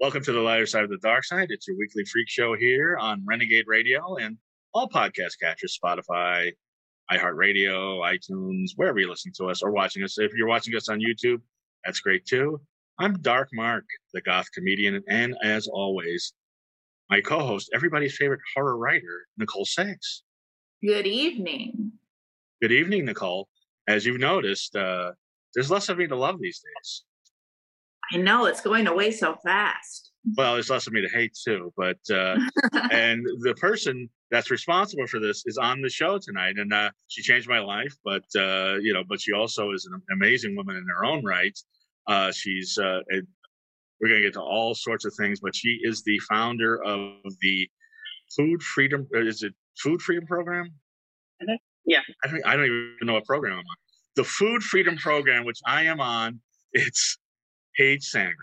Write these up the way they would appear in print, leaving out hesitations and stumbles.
Welcome to the lighter side of the dark side. It's your weekly freak show here on Renegade Radio and all podcast catchers, Spotify, iHeartRadio, iTunes, wherever you listen to us or watching us. If you're watching us on YouTube, that's great too. I'm Dark Mark, the goth comedian, and as always, my co-host, everybody's favorite horror writer, Nicole Sachs. Good evening. Good evening, Nicole. As you've noticed, there's less of me to love these days. I know, it's going away so fast. Well, there's less of me to hate too, but and the person that's responsible for this is on the show tonight, and she changed my life. But but she also is an amazing woman in her own right. She's we're going to get to all sorts of things, but she is the founder of the Food Freedom. Is it Food Freedom Program? Yeah, I don't even know what program I'm on. The Food Freedom Program, which I am on. It's Paige Sandgren.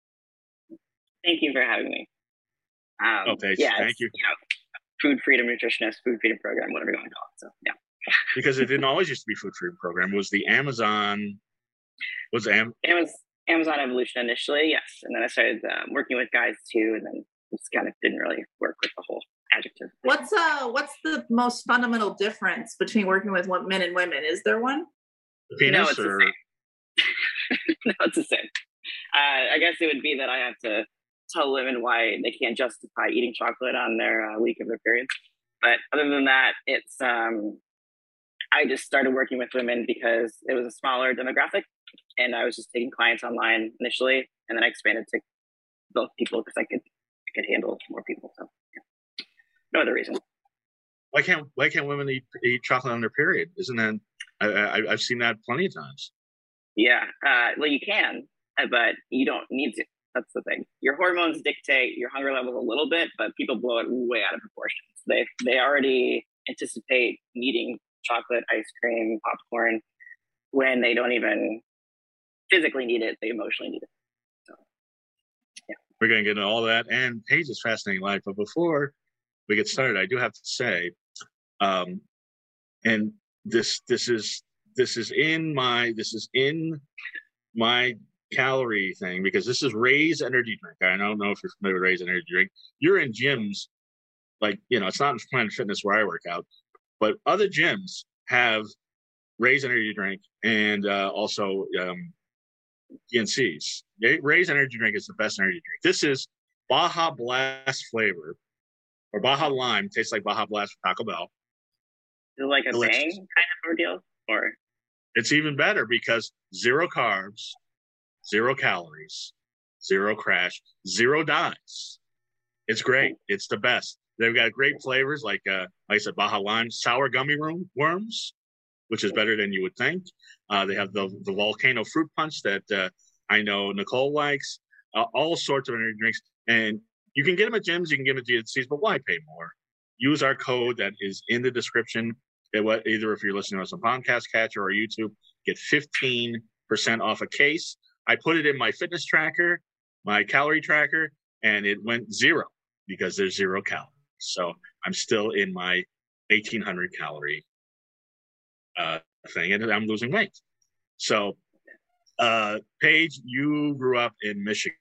Thank you for having me. Paige, thank you. Food Freedom Nutritionist, Food Freedom Program, whatever you want to call it. So, yeah. Because it didn't always used to be Food Freedom Program. It was the Amazon. It was Amazon Evolution initially, yes. And then I started working with guys too, and then just kind of didn't really work with the whole adjective thing. What's the most fundamental difference between working with men and women? Is there one? The penis, no, it's the same. No, it's the same. I guess it would be that I have to tell women why they can't justify eating chocolate on their week of their period. But other than that, it's I just started working with women because it was a smaller demographic, and I was just taking clients online initially, and then I expanded to both people because I could handle more people. So yeah. No other reason. Why can't women eat chocolate on their period? Isn't that I've seen that plenty of times. Yeah, well, you can, but you don't need to. That's the thing. Your hormones dictate your hunger levels a little bit, but people blow it way out of proportion. They already anticipate needing chocolate, ice cream, popcorn when they don't even physically need it. They emotionally need it. So, yeah. We're going to get into all that and Paige's fascinating life. But before we get started, I do have to say, and this is in my calorie thing, because this is Ray's energy drink. I don't know if you're familiar with Ray's energy drink. You're in gyms, like, it's not in Planet Fitness where I work out, but other gyms have Ray's energy drink and also PNC's. Ray's energy drink is the best energy drink. This is Baja Blast flavor, or Baja Lime. Tastes like Baja Blast from Taco Bell. Is it like a Delicious. Bang kind of ordeal? Or it's even better because 0 carbs, 0 calories, 0 crash, 0 dyes. It's great. It's the best. They've got great flavors like I said, Baja Lime, sour gummy worms, which is better than you would think. They have the volcano fruit punch that I know Nicole likes. All sorts of energy drinks, and you can get them at gyms. You can get them at GNCs, but why pay more? Use our code that is in the description. Either if you're listening to us on Podcast Catcher or YouTube, get 15% off a case. I put it in my fitness tracker, my calorie tracker, and it went 0 because there's 0 calories. So I'm still in my 1,800 calorie thing, and I'm losing weight. So, Paige, you grew up in Michigan.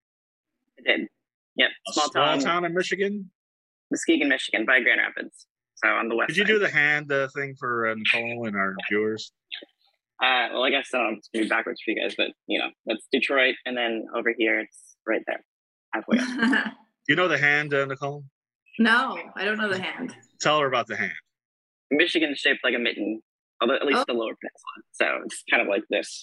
I did. Yep. Small town in Michigan? Muskegon, Michigan, by Grand Rapids. So on the west Did you side. do the hand thing for Nicole and our viewers? Well, I guess it's going to be backwards for you guys, but, that's Detroit, and then over here, it's right there, halfway up. Do you know the hand, Nicole? No, I don't know the hand. Tell her about the hand. Michigan is shaped like a mitten, although at least the lower peninsula. So it's kind of like this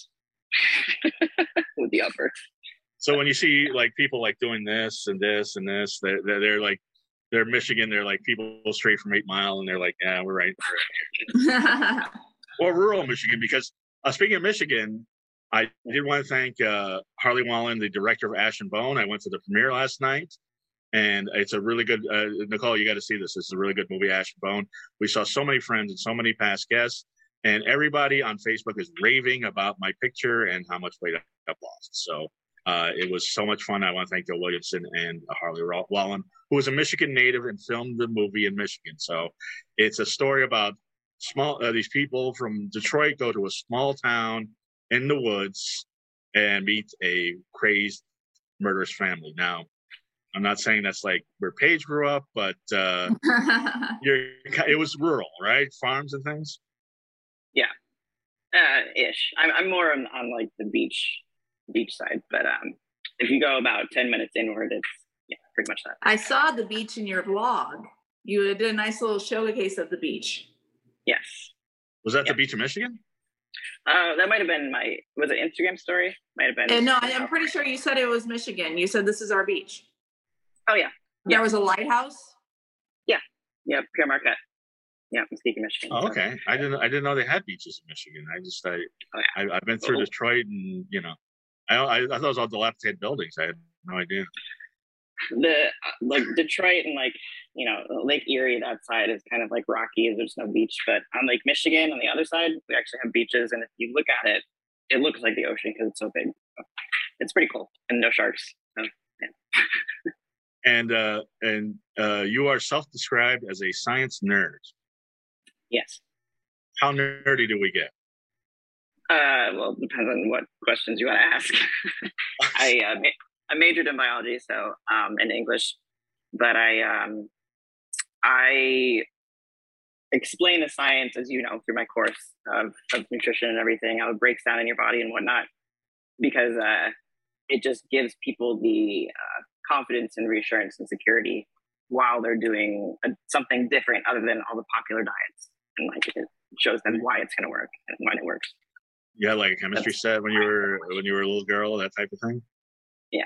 with the upper. So when you see like people like doing this and this and this, they're like, they're Michigan. They're like people straight from 8 Mile, and they're like, yeah, we're right here. Or rural Michigan, because speaking of Michigan, I did want to thank Harley Wallen, the director of Ash and Bone. I went to the premiere last night, and it's a really good. Nicole, you got to see this. This is a really good movie, Ash and Bone. We saw so many friends and so many past guests, and everybody on Facebook is raving about my picture and how much weight I've lost. So it was so much fun. I want to thank Joe Williamson and Harley Wallen, who was a Michigan native and filmed the movie in Michigan. So it's a story about these people from Detroit go to a small town in the woods and meet a crazed murderous family. Now, I'm not saying that's like where Paige grew up, but it was rural, right? Farms and things. Yeah, ish. I'm more on like the beach side, but if you go about 10 minutes inward, it's pretty much that. I saw the beach in your vlog. You did a nice little showcase of the beach. Yes. Was that the beach in Michigan? That might have been was it Instagram story? Might have been. No, I'm pretty sure you said it was Michigan. You said this is our beach. Oh yeah. There was a lighthouse. Yeah, Pierre Marquette. Yeah, Muskegon, Michigan. Oh, okay. I didn't know they had beaches in Michigan. I've been through Detroit, and I thought it was all dilapidated buildings. I had no idea. Like Detroit and Lake Erie, that side is kind of like rocky. There's no beach, but on Lake Michigan on the other side, we actually have beaches. And if you look at it, it looks like the ocean because it's so big. It's pretty cool, and no sharks. So, yeah. And you are self-described as a science nerd. Yes. How nerdy do we get? Well, it depends on what questions you want to ask. I majored in biology, so in English, but I explain the science, as you know, through my course of nutrition and everything, how it breaks down in your body and whatnot, because it just gives people the confidence and reassurance and security while they're doing something different other than all the popular diets, and it shows them why it's going to work and when it works. You had like a chemistry set when you were a little girl, that type of thing. Yeah.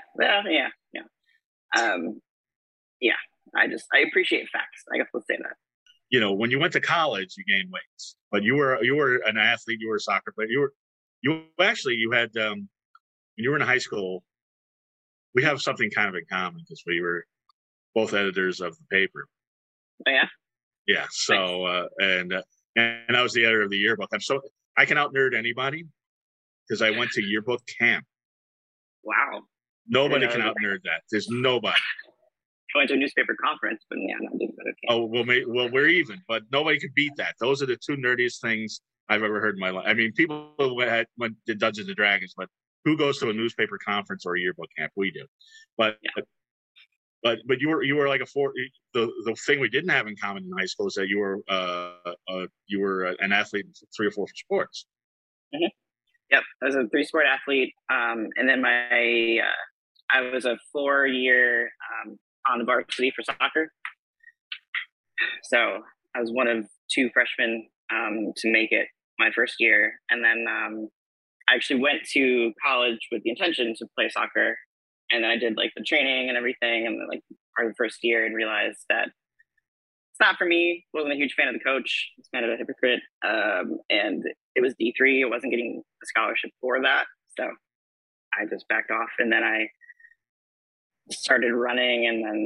I appreciate facts. I guess let's say that. When you went to college, you gained weight, but you were an athlete. You were a soccer player. You had when you were in high school. We have something kind of in common because we were both editors of the paper. Oh yeah. Yeah. So and I was the editor of the yearbook. I can out nerd anybody because I went to yearbook camp. Wow. Nobody can out nerd that. There's nobody. I went to a newspaper conference, but yeah, not doing better. Oh, well, we're even, but nobody could beat that. Those are the two nerdiest things I've ever heard in my life. I mean, people went to Dungeons and Dragons, but who goes to a newspaper conference or a yearbook camp? We do. But you were like the thing we didn't have in common in high school is that you were an athlete in 3 or 4 sports. Mm-hmm. Yep, I was a 3-sport athlete, and then I was a 4-year on the varsity for soccer. So I was one of 2 freshmen to make it my first year, and then I actually went to college with the intention to play soccer, and then I did the training and everything, and then part of the first year, and realized that it's not for me. Wasn't a huge fan of the coach. He's kind of a hypocrite, and it was D3. I wasn't getting a scholarship for that, so I just backed off, and then I started running, and then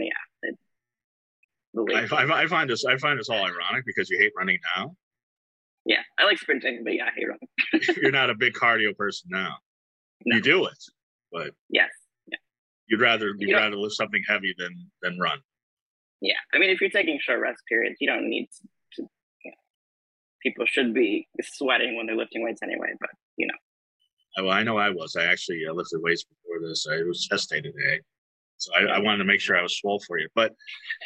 I find this all ironic because you hate running now. Yeah, I like sprinting, but I hate running. You're not a big cardio person now. No. You do it, but yes, yeah. You'd rather lift something heavy than run. Yeah, I mean, if you're taking short rest periods, you don't need to. People should be sweating when they're lifting weights anyway, but Well, I know I was. I actually lifted weights before this. I was chest day today, so I wanted to make sure I was swole for you. But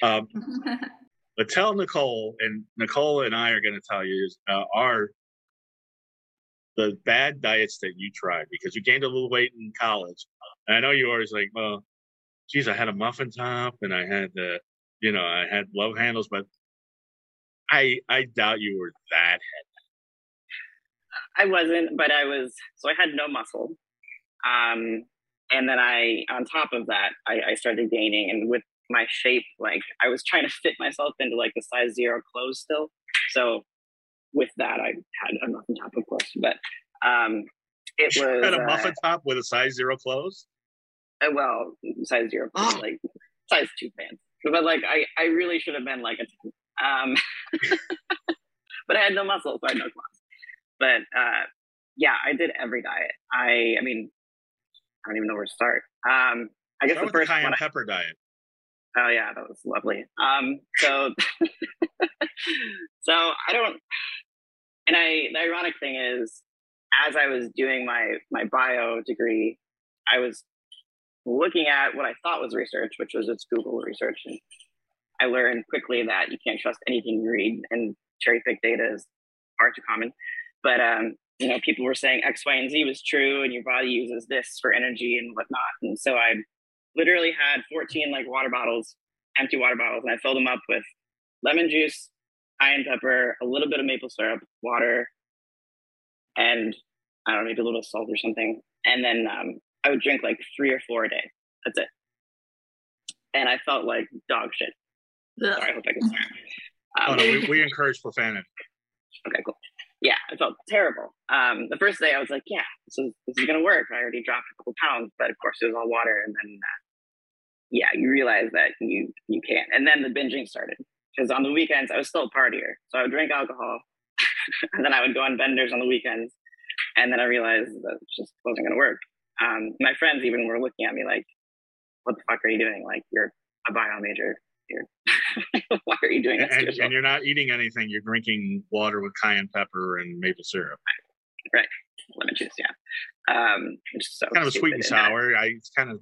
tell Nicole, and Nicole and I are going to tell you are the bad diets that you tried, because you gained a little weight in college. And I know you were always like, well, geez, I had a muffin top and I had I had love handles, but I doubt you were that heavy. I wasn't, but I was. So I had no muscle, and then on top of that, I started gaining, and with my shape, I was trying to fit myself into the size 0 clothes still. So with that, I had a muffin top, of course, but it you was had a muffin top with a size 0 clothes. Well, size 0, size 2 pants. But I really should have been a 10. But I had no muscle, so I had no clothes. But yeah, I did every diet. I mean, I don't even know where to start. I guess the first cayenne pepper diet. Oh yeah, that was lovely. So I don't. And the ironic thing is, as I was doing my bio degree, I was looking at what I thought was research, which was just Google research, and I learned quickly that you can't trust anything you read, and cherry pick data is far too common. But people were saying X, Y, and Z was true, and your body uses this for energy and whatnot. And so I literally had 14 like water bottles, empty water bottles, and I filled them up with lemon juice, cayenne pepper, a little bit of maple syrup, water, and I don't know, maybe a little salt or something. And then I would drink like 3 or 4 a day. That's it. And I felt like dog shit. Ugh. Sorry, I hope I can swear. No, we encourage profanity. Okay, cool. Yeah, I felt terrible. The first day I was like, yeah, this is going to work. I already dropped a couple pounds, but of course it was all water. And then, you realize that you can't. And then the binging started, because on the weekends I was still a partier. So I would drink alcohol and then I would go on benders on the weekends. And then I realized that it just wasn't going to work. My friends even were looking at me like, what the fuck are you doing? Like, you're a bio major. Why are you doing this? And you're not eating anything. You're drinking water with cayenne pepper and maple syrup. Right. Lemon juice, yeah. Which is so kind of sweet and sour. It's kind of,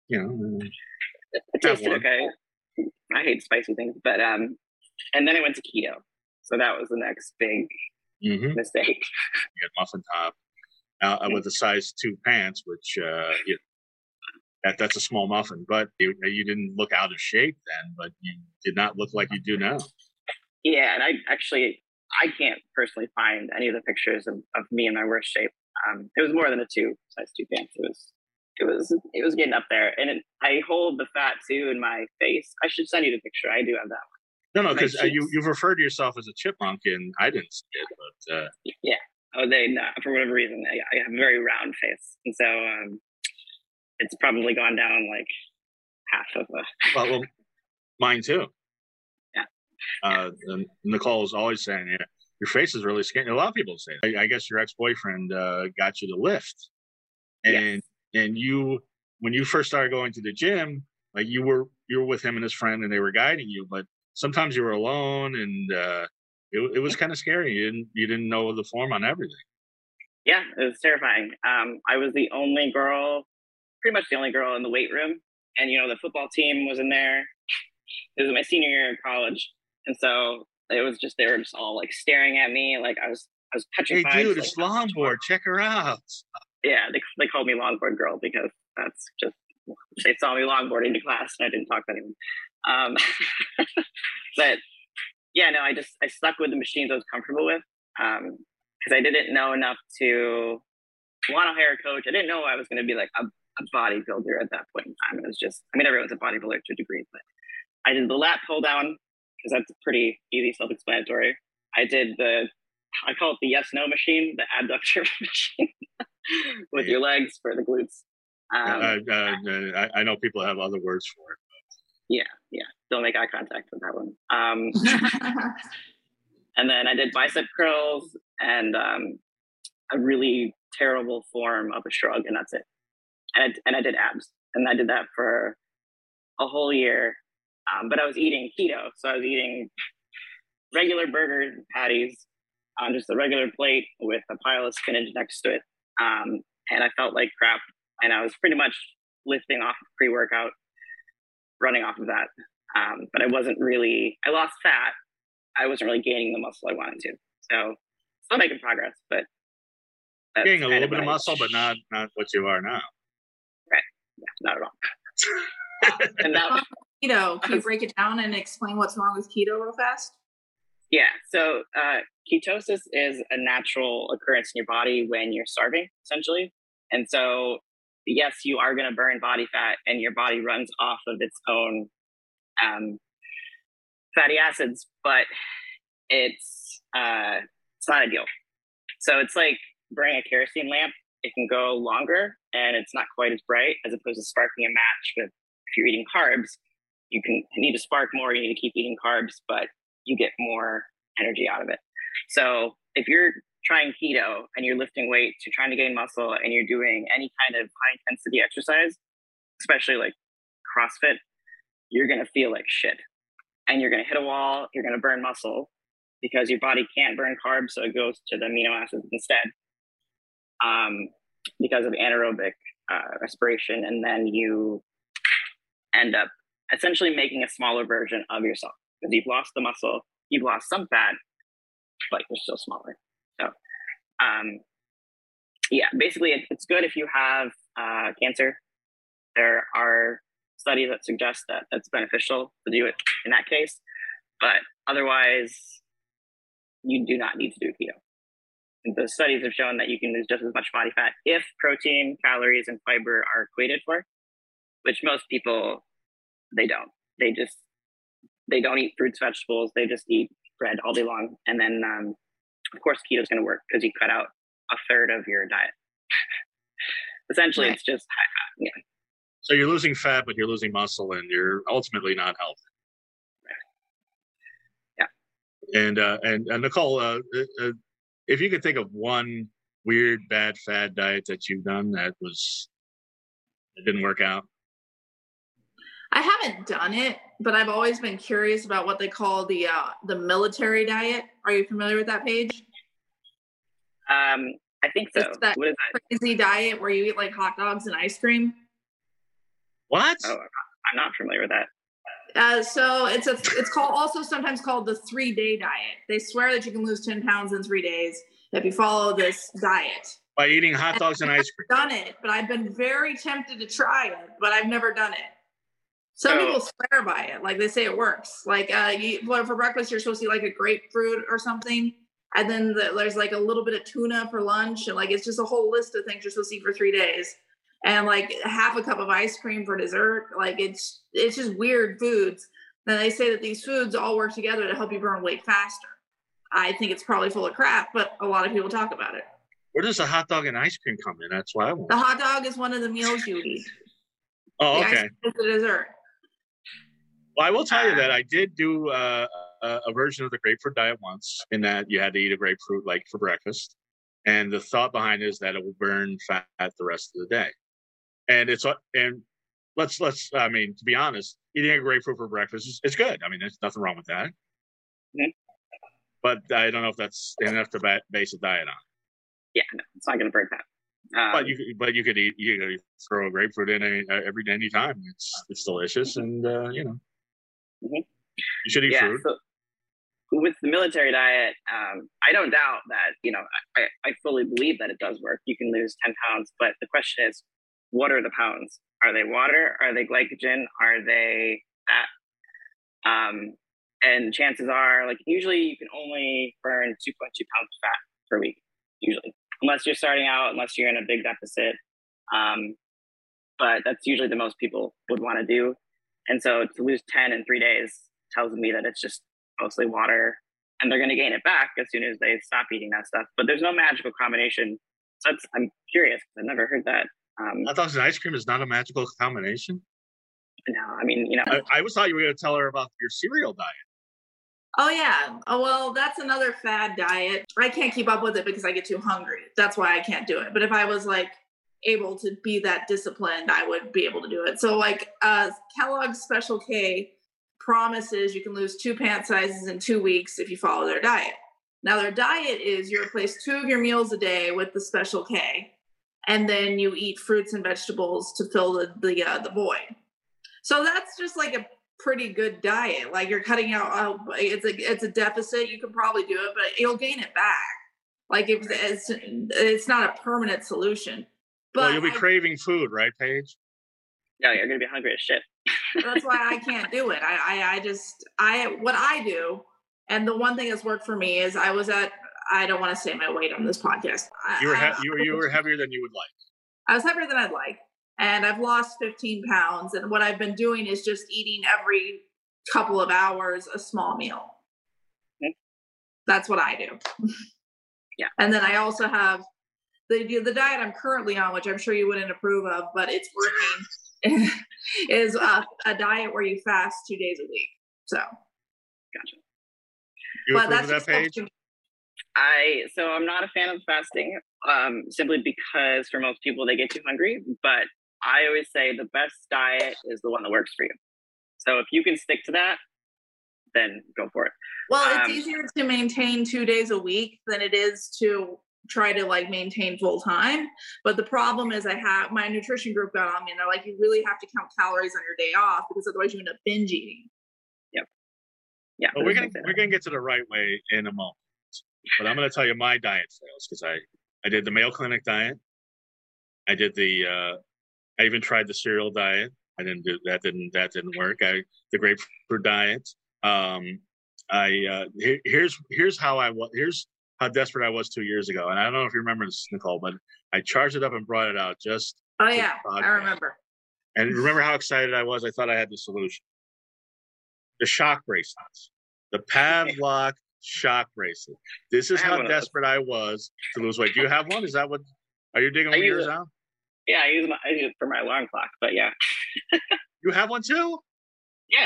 it tasted okay. I hate spicy things. But, and then I went to keto. So that was the next big mistake. You got muffin top with a size 2 pants, which, that's a small muffin, but you didn't look out of shape then, but you did not look like you do now. Yeah, and I can't personally find any of the pictures of me in my worst shape. It was more than a size 2 pants. It was getting up there, and I hold the fat too in my face. I should send you the picture. I do have that one. No, because you've referred to yourself as a chipmunk, and I didn't see it, but yeah. Oh, for whatever reason, I have a very round face, and so it's probably gone down like half of a. Well, mine too. Yeah. Nicole is always saying, your face is really skinny. A lot of people say that. I guess your ex-boyfriend got you to lift, and you, when you first started going to the gym, like you were with him and his friend, and they were guiding you, but sometimes you were alone, and it was kind of scary. You didn't know the form on everything. Yeah, it was terrifying. I was pretty much the only girl in the weight room, and the football team was in there. It was my senior year in college, and so it was just, they were just all like staring at me, like I was petrified. Hey dude, it's longboard, check her out. Yeah, they called me longboard girl because that's just, they saw me longboarding to class and I didn't talk to anyone. But yeah, no, I stuck with the machines I was comfortable with, because I didn't know enough to want to hire a coach. I didn't know I was going to be like a bodybuilder at that point in time. It was just, everyone's a bodybuilder to a degree, but I did the lat pull down because that's pretty easy, self-explanatory. I did I call it the yes-no machine, the abductor machine with your legs for the glutes. I know people have other words for it. Yeah. Don't make eye contact with that one. And then I did bicep curls and a really terrible form of a shrug, and that's it. And I did abs, and I did that for a whole year. But I was eating keto, so I was eating regular burger patties on just a regular plate with a pile of spinach next to it. And I felt like crap, and I was pretty much lifting off of pre-workout, running off of that. But I lost fat. I wasn't really gaining the muscle I wanted to. So still making progress, but gaining a little bit of muscle, but not what you are now. Right. Yeah, not at all. And that keto. Can you break it down and explain what's wrong with keto real fast? Yeah. So ketosis is a natural occurrence in your body when you're starving, essentially. And so, yes, you are going to burn body fat, and your body runs off of its own fatty acids, but it's not ideal. So it's like burning a kerosene lamp. It can go longer, and it's not quite as bright as opposed to sparking a match. If you're eating carbs, you need to spark more. You need to keep eating carbs, but you get more energy out of it. So if you're trying keto and you're lifting weights, you're trying to gain muscle, and you're doing any kind of high intensity exercise, especially like CrossFit, you're going to feel like shit, and you're going to hit a wall. You're going to burn muscle because your body can't burn carbs. So it goes to the amino acids instead, because of anaerobic respiration, and then you end up essentially making a smaller version of yourself because you've lost the muscle, you've lost some fat, but you're still smaller. So, basically, it's good if you have cancer. There are studies that suggest that that's beneficial to do it in that case, but otherwise, you do not need to do keto. And the studies have shown that you can lose just as much body fat if protein, calories, and fiber are equated for, which most people, they don't. They don't eat fruits, vegetables. They just eat bread all day long. And then, of course, keto is going to work because you cut out a third of your diet. Essentially, right. It's just high fat. Yeah. So you're losing fat, but you're losing muscle, and you're ultimately not healthy. Yeah. And Nicole, if you could think of one weird, bad fad diet that you've done that didn't work out. I haven't done it, but I've always been curious about what they call the military diet. Are you familiar with that page? I think so. It's that what is that? Crazy diet where you eat like hot dogs and ice cream. What? Oh, I'm not familiar with that. So it's also sometimes called the 3-day diet. They swear that you can lose 10 pounds in 3 days if you follow this diet. By eating hot dogs and ice cream. I've done it, but I've been very tempted to try it, but I've never done it. Some people swear by it, like they say it works. Like for breakfast, you're supposed to eat like a grapefruit or something, and then there's like a little bit of tuna for lunch, and like it's just a whole list of things you're supposed to eat for 3 days. And like half a cup of ice cream for dessert. Like it's just weird foods. Then they say that these foods all work together to help you burn weight faster. I think it's probably full of crap, but a lot of people talk about it. Where does the hot dog and ice cream come in? That's what I want. The hot dog is one of the meals you eat. Oh, okay. The ice cream is the dessert. Well, I will tell you that I did do a version of the grapefruit diet once, in that you had to eat a grapefruit like for breakfast, and the thought behind it is that it will burn fat the rest of the day. And let's I mean, to be honest, eating a grapefruit for breakfast it's good. I mean, there's nothing wrong with that. Mm-hmm. But I don't know if that's enough to base a diet on. Yeah, no, it's not going to burn fat. But you could throw a grapefruit in any time. It's delicious, and Mm-hmm. You should eat fruit. So with the military diet, I don't doubt that, I fully believe that it does work. You can lose 10 pounds, but the question is, what are the pounds? Are they water? Are they glycogen? Are they fat? And chances are, like, usually you can only burn 2.2 pounds of fat per week, usually, unless you're starting out, unless you're in a big deficit. But that's usually the most people would want to do. And so to lose 10 in 3 days tells me that it's just mostly water, and they're going to gain it back as soon as they stop eating that stuff. But there's no magical combination. So I'm curious. I've never heard that. Hot dogs and ice cream is not a magical combination? No, I mean, I always thought you were going to tell her about your cereal diet. Oh, yeah. Oh, well, that's another fad diet. I can't keep up with it because I get too hungry. That's why I can't do it. But if I was like able to be that disciplined, I would be able to do it. So like Kellogg's Special K promises you can lose 2 pant sizes in 2 weeks if you follow their diet. Now their diet is you replace 2 of your meals a day with the Special K, and then you eat fruits and vegetables to fill the void. So that's just like a pretty good diet. Like you're cutting out, it's a deficit. You can probably do it, but you'll gain it back. Like it's not a permanent solution. But well, you'll be craving food, right, Paige? No, you're going to be hungry as shit. That's why I can't do it. What I do, and the one thing that's worked for me is I don't want to say my weight on this podcast. You were heavier than you would like. I was heavier than I'd like. And I've lost 15 pounds. And what I've been doing is just eating every couple of hours a small meal. Okay. That's what I do. Yeah. And then I also have the diet I'm currently on, which I'm sure you wouldn't approve of, but it's working, is a diet where you fast 2 days a week. So. Gotcha. You approve of that, Paige? So I'm not a fan of fasting, simply because for most people they get too hungry. But I always say the best diet is the one that works for you. So if you can stick to that, then go for it. Well, it's easier to maintain 2 days a week than it is to try to like maintain full time. But the problem is I have my nutrition group got on me and they're like, you really have to count calories on your day off because otherwise you end up binge eating. Yep. Yeah. Well, we're gonna get to the right way in a moment. But I'm gonna tell you my diet fails because I did the Mayo Clinic diet. I did I even tried the cereal diet. I didn't do that. Didn't work. The grapefruit diet. Here's how desperate I was 2 years ago. And I don't know if you remember this, Nicole, but I charged it up and brought it out just. Oh yeah, I remember. And remember how excited I was? I thought I had the solution. The shock bracelets, the Pavlok shock bracelet. This is how desperate I was to lose weight. Do you have one? Is that what? Are you digging yours out? Yeah, I use it for my alarm clock. But yeah. You have one too? Yeah.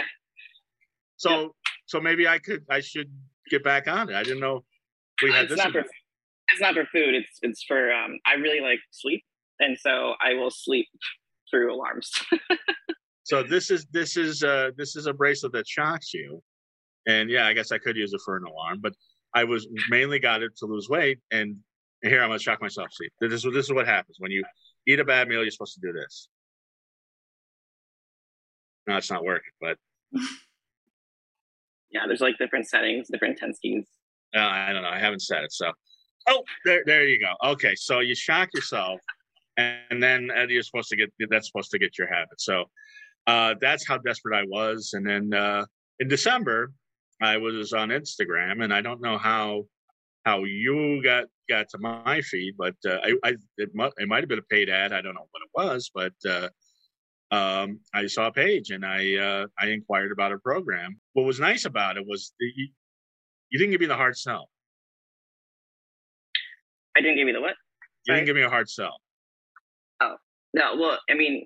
So maybe I should get back on it. I didn't know we had this. It's not for food. It's for I really like sleep, and so I will sleep through alarms. So this is a bracelet that shocks you, and yeah, I guess I could use it for an alarm, but I was mainly got it to lose weight, and here I'm gonna shock myself. See, this is what happens when you eat a bad meal. You're supposed to do this. No, it's not working, but. Yeah, there's like different settings, different intensities. I don't know. I haven't set it. So, there you go. Okay, so you shock yourself, and then you're supposed to get your habit. So, that's how desperate I was. And then in December, I was on Instagram, and I don't know how you got to my feed, but it might have been a paid ad. I don't know what it was, but. I saw a page and I inquired about a program. What was nice about it was you didn't give me the hard sell. I didn't give you the what? You didn't give me a hard sell. Oh, no. Well, I mean,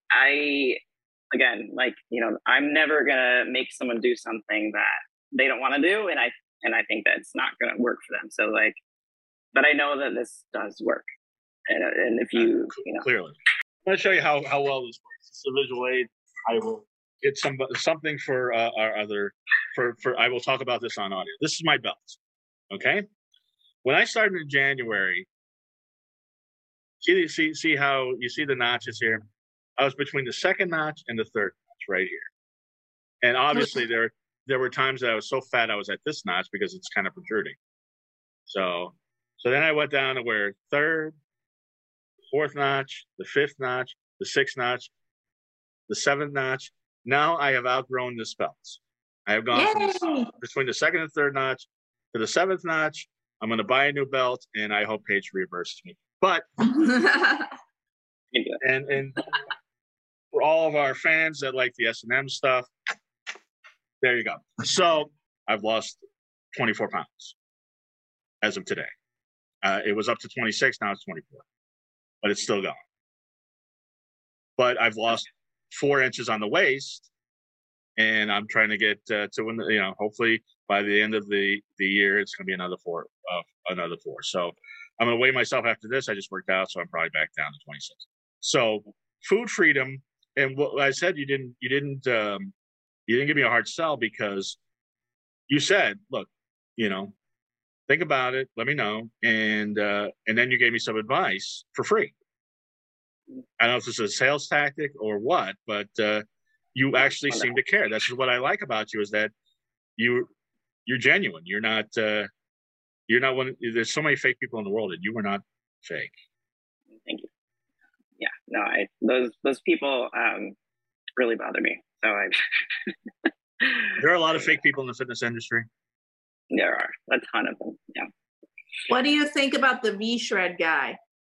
I'm never going to make someone do something that they don't want to do. And I think that's not going to work for them. So but I know that this does work. And if you clearly. I'm going to show you how well this works. It's a visual aid. I will get something for our other I will talk about this on audio. This is my belt. Okay. When I started in January, see how you see the notches here? I was between the second notch and the third notch right here. And obviously there were times that I was so fat I was at this notch because it's kind of protruding. So then I went down to where third, fourth notch, the fifth notch, the sixth notch, the seventh notch. Now I have outgrown this belt. I have gone from between the second and third notch to the seventh notch. I'm going to buy a new belt, and I hope Paige reimburses me. But and for all of our fans that like the S&M stuff, there you go. So I've lost 24 pounds as of today. It was up to 26. Now it's 24. But it's still going. But I've lost 4 inches on the waist, and I'm trying to get to hopefully by the end of the year, it's going to be another 4. So I'm going to weigh myself after this. I just worked out, so I'm probably back down to 26. So food freedom, and what I said, you didn't give me a hard sell because you said, look, think about it, let me know, and then you gave me some advice for free. I don't know if this is a sales tactic or what, but you actually seem to care. That's what I like about you is that you're genuine. You're not one. There's so many fake people in the world, and you were not fake. Thank you. Yeah, no, those people really bother me. So there are a lot of fake people in the fitness industry. There are a ton of them. Yeah. What do you think about the V-Shred guy?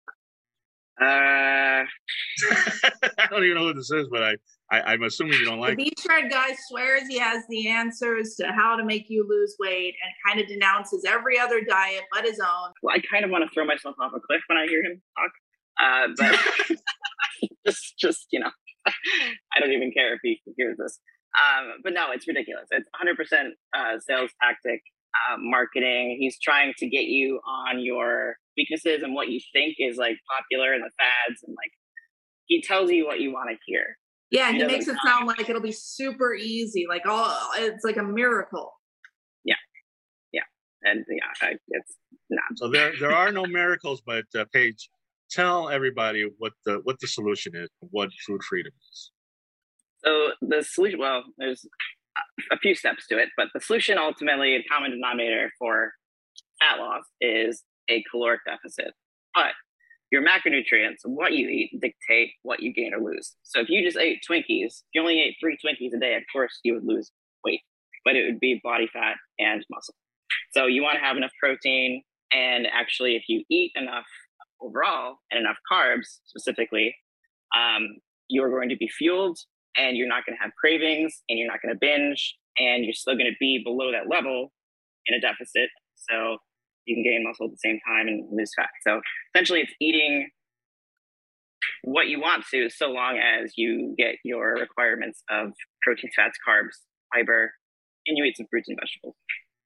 I don't even know who this is, but I'm assuming you don't like the V-Shred guy swears he has the answers to how to make you lose weight and kind of denounces every other diet but his own. Well, I kind of want to throw myself off a cliff when I hear him talk. But just I don't even care if he hears this. But no, it's ridiculous. It's 100% sales tactic, marketing. He's trying to get you on your weaknesses and what you think is like popular and the fads, and like he tells you what you want to hear. Yeah, he makes it sound like it'll be super easy, like it's like a miracle. Yeah, And yeah, it's not. So there are no miracles, but Paige, tell everybody what the solution is, what food freedom is. So the solution, well, there's a few steps to it, but the solution ultimately, a common denominator for fat loss is a caloric deficit. But your macronutrients, what you eat, dictate what you gain or lose. So if you just ate Twinkies, if you only ate 3 Twinkies a day, of course you would lose weight, but it would be body fat and muscle. So you want to have enough protein, and actually if you eat enough overall and enough carbs specifically, you're going to be fueled, and you're not going to have cravings, and you're not going to binge, and you're still going to be below that level in a deficit. So you can gain muscle at the same time and lose fat. So essentially it's eating what you want to, so long as you get your requirements of proteins, fats, carbs, fiber, and you eat some fruits and vegetables.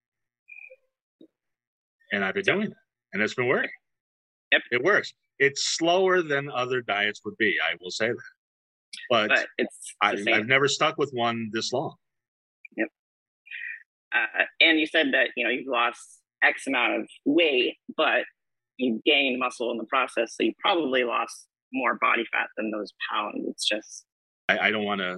And I've been doing that, and it's been working. Yep. It works. It's slower than other diets would be, I will say that. But I've never stuck with one this long. Yep. And you said that, you've lost X amount of weight, but you gained muscle in the process. So you probably lost more body fat than those pounds. It's just, I don't want to,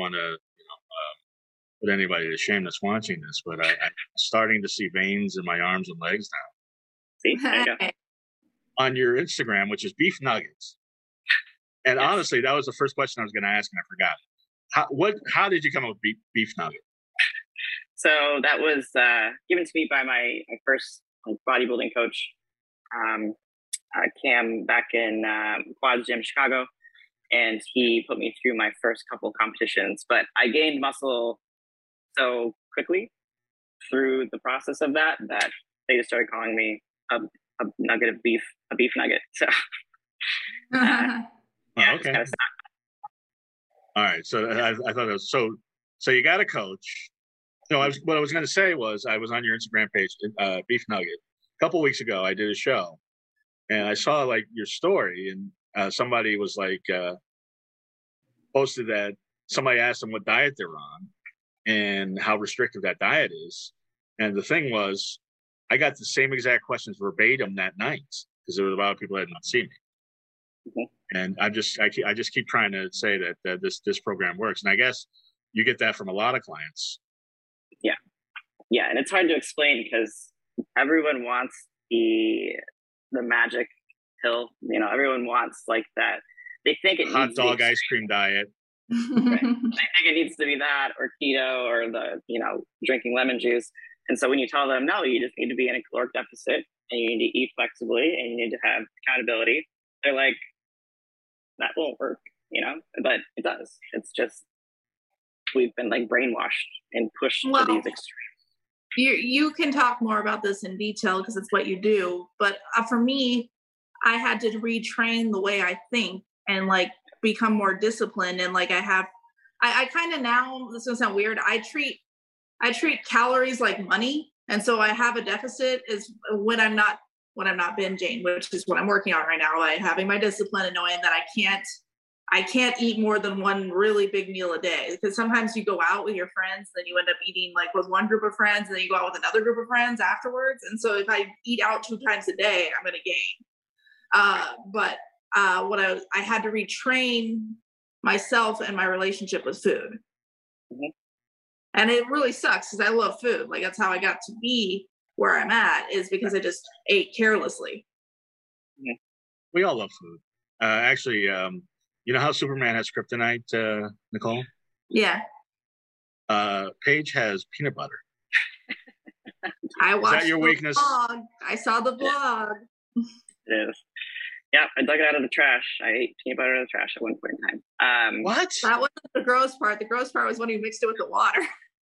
put anybody to shame that's watching this, but I'm starting to see veins in my arms and legs now. See, there you go. On your Instagram, which is Beef Nuggets. And Yes. Honestly, that was the first question I was going to ask, and I forgot. How did you come up with Beef Nugget? So that was given to me by my first bodybuilding coach, Cam, back in Quads Gym, Chicago. And he put me through my first couple competitions. But I gained muscle so quickly through the process of that they just started calling me a nugget of beef, a beef nugget. So okay. All right. So I thought it was so you got a coach. No, what I was going to say was I was on your Instagram page, Beef Nugget. A couple weeks ago, I did a show, and I saw your story, and somebody was posted that somebody asked them what diet they're on and how restrictive that diet is. And the thing was, I got the same exact questions verbatim that night because there was a lot of people that didn't see me. Mm-hmm. And I just keep trying to say that this program works, and I guess you get that from a lot of clients. Yeah, and it's hard to explain because everyone wants the magic pill. Everyone wants that. They think it hot needs dog ice cream diet. Right. They think it needs to be that, or keto, or the drinking lemon juice. And so when you tell them no, you just need to be in a caloric deficit, and you need to eat flexibly, and you need to have accountability, they're like, that won't work, But it does. It's just we've been brainwashed and pushed to these extremes. You can talk more about this in detail because it's what you do. But for me, I had to retrain the way I think and become more disciplined. And I kind of now, this is gonna sound weird, I treat calories like money. And so I have a deficit is when I'm not binging, which is what I'm working on right now, by having my discipline and knowing that I can't eat more than one really big meal a day, because sometimes you go out with your friends, then you end up eating with one group of friends, and then you go out with another group of friends afterwards. And so if I eat out 2 times a day, I'm going to gain. But I had to retrain myself and my relationship with food. Mm-hmm. And it really sucks because I love food. That's how I got to be where I'm at, is because I just ate carelessly. We all love food. Actually, you know how Superman has kryptonite, Nicole? Yeah. Paige has peanut butter. I watched Is that your weakness? Blog. I saw the blog. It is. Yeah, I dug it out of the trash. I ate peanut butter in the trash at one point in time. What? That wasn't the gross part. The gross part was when you mixed it with the water.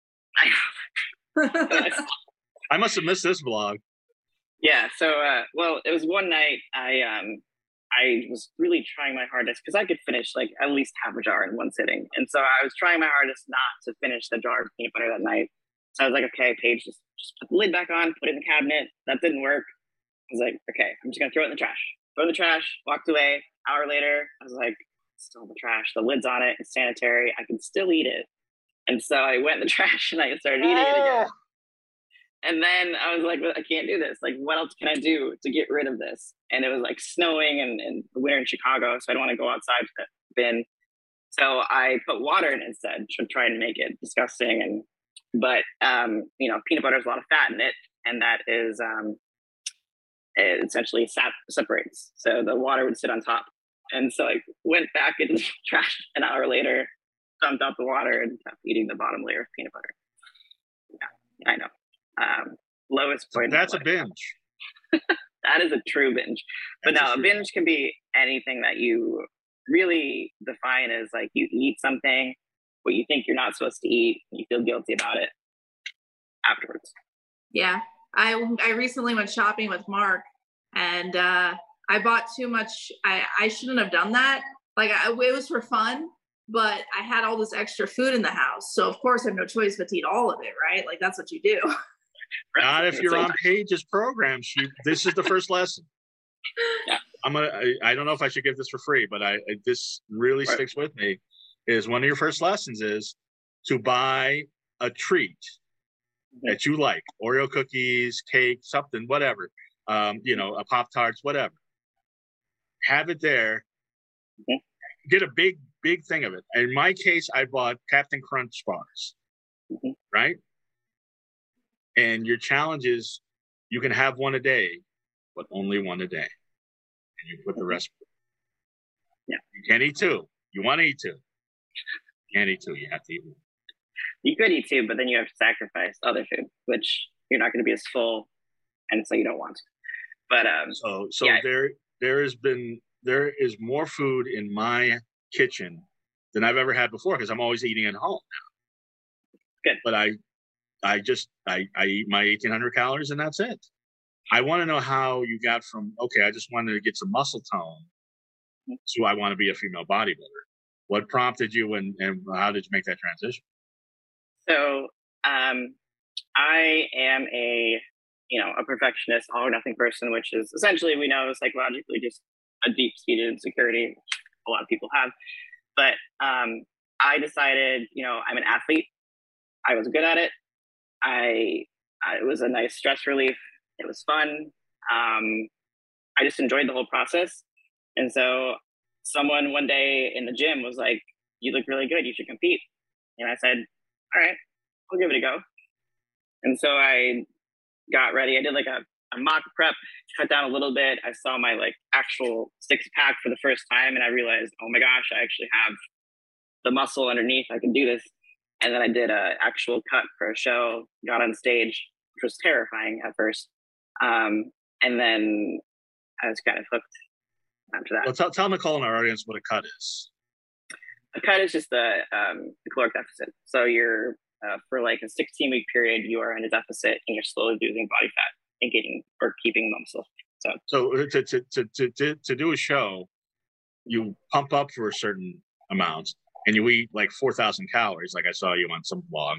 I must have missed this vlog. Yeah. So, it was one night. I was really trying my hardest because I could finish at least half a jar in one sitting. And so I was trying my hardest not to finish the jar of peanut butter that night. So I was like, okay, Paige, just put the lid back on, put it in the cabinet. That didn't work. I was like, okay, I'm just going to throw it in the trash. Throw it in the trash, walked away. Hour later, I was like, still in the trash. The lid's on it. It's sanitary. I can still eat it. And so I went in the trash and I started eating it again. And then I was like, well, I can't do this. Like, what else can I do to get rid of this? And it was like snowing and winter in Chicago, so I don't want to go outside to the bin. So I put water in instead to try and make it disgusting. But peanut butter has a lot of fat in it, and that is it essentially separates. So the water would sit on top. And so I went back into the trash an hour later, dumped out the water, and kept eating the bottom layer of peanut butter. Yeah, I know. Lowest point. That's a binge. That is a true binge. But no, a binge can be anything that you really define as like you eat something, what you think you're not supposed to eat, and you feel guilty about it afterwards. Yeah. I recently went shopping with Mark, and I bought too much. I shouldn't have done that. Like it was for fun, but I had all this extra food in the house. So of course I have no choice but to eat all of it, right? Like that's what you do. Not if you're on Paige's program. This is the first lesson. Yeah. I don't know if I should give this for free, but this really sticks with me. Is one of your first lessons is to buy a treat that you like, Oreo cookies, cake, something, whatever, a Pop-Tarts, whatever. Have it there. Get a big thing of it. In my case, I bought Captain Crunch bars, right? And your challenge is you can have one a day, but only one a day. And you put the rest. Yeah. You can't eat two. You want to eat two. You can't eat two. You have to eat one. You could eat two, but then you have to sacrifice other food, which you're not going to be as full, and so you don't want to. But so yeah. there is more food in my kitchen than I've ever had before because I'm always eating at home now. Good. But I eat my 1,800 calories and that's it. I want to know how you got from, okay, I just wanted to get some muscle tone to I want to be a female bodybuilder. What prompted you and how did you make that transition? So I am a perfectionist, all or nothing person, which is essentially, we know, psychologically just a deep-seated insecurity, which a lot of people have. But I decided, I'm an athlete. I was good at it. It was a nice stress relief. It was fun. I just enjoyed the whole process. And so someone one day in the gym was like, you look really good. You should compete. And I said, all right, I'll give it a go. And so I got ready. I did like a mock prep, cut down a little bit. I saw my actual 6-pack for the first time. And I realized, oh my gosh, I actually have the muscle underneath. I can do this. And then I did an actual cut for a show, got on stage, which was terrifying at first. And then I was kind of hooked after that. Well, tell Nicole and our audience what a cut is. A cut is just the caloric deficit. So you're, for a 16-week period, you are in a deficit and you're slowly losing body fat and getting or keeping muscle. So to do a show, you pump up for a certain amount and you eat 4,000 calories, like I saw you on some blog.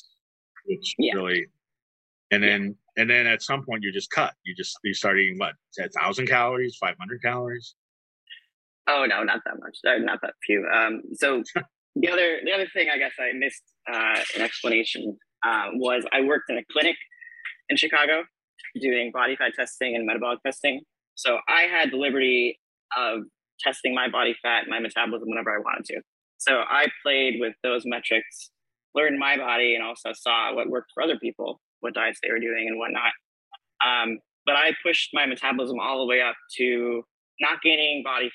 Really, and then at some point you just cut. You start eating 1,000 calories, 500 calories. Oh no, not that much. Not that few. So the other thing I guess I missed an explanation was I worked in a clinic in Chicago doing body fat testing and metabolic testing. So I had the liberty of testing my body fat, my metabolism whenever I wanted to. So I played with those metrics, learned my body, and also saw what worked for other people, what diets they were doing and whatnot. But I pushed my metabolism all the way up to not gaining body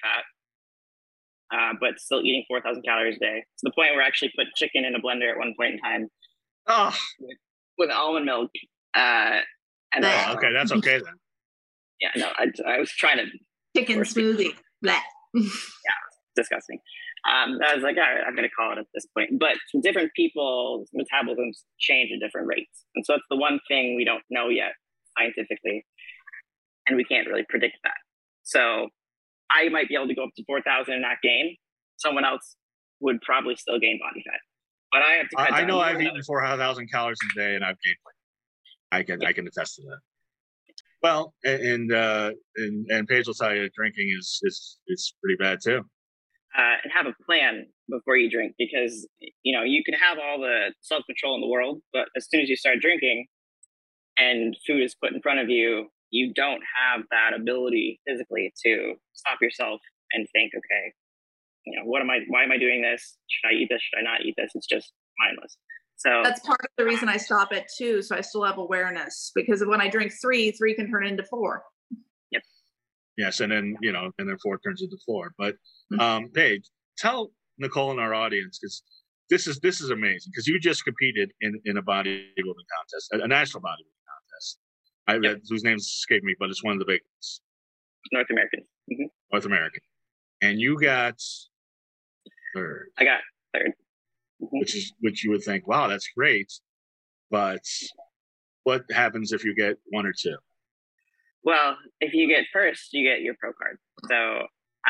fat, but still eating 4,000 calories a day, to the point where I actually put chicken in a blender at one point in time. Oh, with almond milk. And okay, that's okay then. Yeah, no, I was trying to chicken smoothie. Yeah, disgusting. I was like, all right, I'm going to call it at this point. But different people's metabolisms change at different rates, and so it's the one thing we don't know yet scientifically, and we can't really predict that. So I might be able to go up to 4,000 and not gain. Someone else would probably still gain body fat. But I have to cut down. I know I've eaten 4,000 calories a day and I've gained weight. I can attest to that. Well, and Paige will tell you drinking is pretty bad too. And have a plan before you drink, because you can have all the self-control in the world, but as soon as you start drinking and food is put in front of you, you don't have that ability physically to stop yourself and think, okay, why am I doing this? Should I eat this? Should I not eat this? It's just mindless. So that's part of the reason I stop at 2, so I still have awareness, because when I drink 3 can turn into 4. Yep. Yes, and then 4 turns into 4. But hey, tell Nicole and our audience, because this is amazing, because you just competed in a bodybuilding contest, a national bodybuilding contest, whose name's escaped me, but it's one of the big ones. North American. Mm-hmm. North American, and you got third. I got third. Mm-hmm. Which you would think, wow, that's great, but what happens if you get 1 or 2? Well, if you get first, you get your pro card. So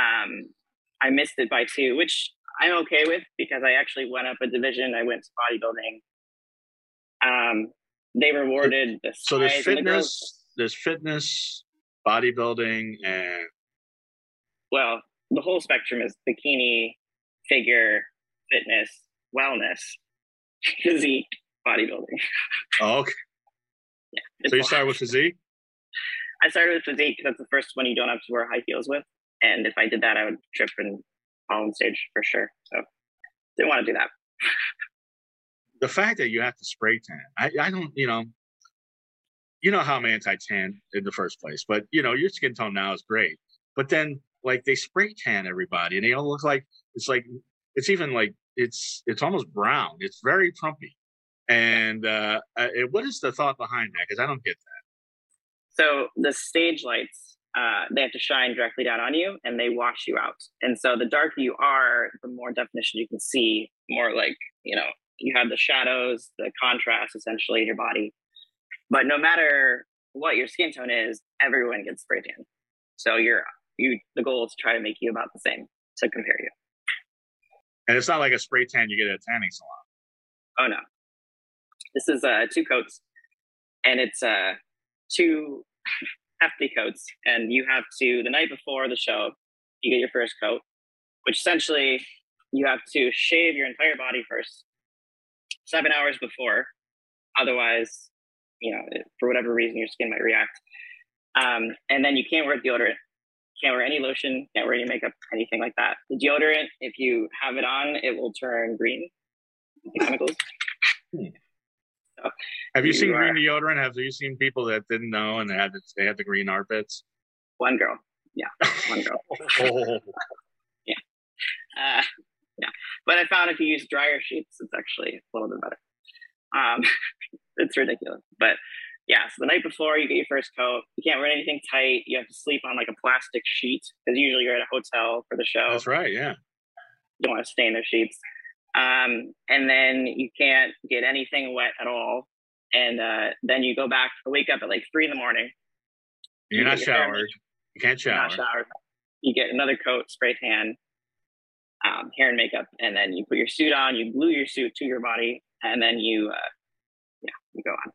I missed it by 2, which I'm okay with, because I actually went up a division. I went to bodybuilding. They rewarded the so there's fitness, bodybuilding, and well, the whole spectrum is bikini, figure, fitness, wellness, physique, bodybuilding. Oh, okay. Yeah, so you start with physique? I started with physique because that's the first one you don't have to wear high heels with. And if I did that, I would trip and fall on stage for sure. So didn't want to do that. The fact that you have to spray tan, I don't, how I'm anti-tan in the first place, but your skin tone now is great. But then like they spray tan everybody, and they all look like it's even like it's almost brown. It's very Trumpy. And what is the thought behind that? Because I don't get that. So the stage lights, they have to shine directly down on you, and they wash you out. And so the darker you are, the more definition you can see, more like, you have the shadows, the contrast essentially in your body. But no matter what your skin tone is, everyone gets spray tan. So the goal is to try to make you about the same to compare you. And it's not like a spray tan you get at a tanning salon. Oh no. This is 2 coats, and it's 2 hefty coats, and you have to, the night before the show, you get your first coat, which essentially you have to shave your entire body first 7 hours before. Otherwise, for whatever reason, your skin might react. And then you can't wear deodorant, can't wear any lotion, can't wear any makeup, anything like that. The deodorant, if you have it on, it will turn green, the chemicals. So have you seen green deodorant? Have you seen people that didn't know and they had the green armpits? One girl. Yeah. One girl. Oh. Yeah. Yeah. But I found if you use dryer sheets, it's actually a little bit better. It's ridiculous. But yeah, so the night before you get your first coat, you can't wear anything tight. You have to sleep on like a plastic sheet, because usually you're at a hotel for the show. That's right. Yeah. You don't want to stain their sheets. And then you can't get anything wet at all. And then you go back, wake up at like 3 a.m. You're not showered. You can't shower. Not showered. You get another coat, spray tan, hair and makeup, and then you put your suit on. You glue your suit to your body, and then you go on.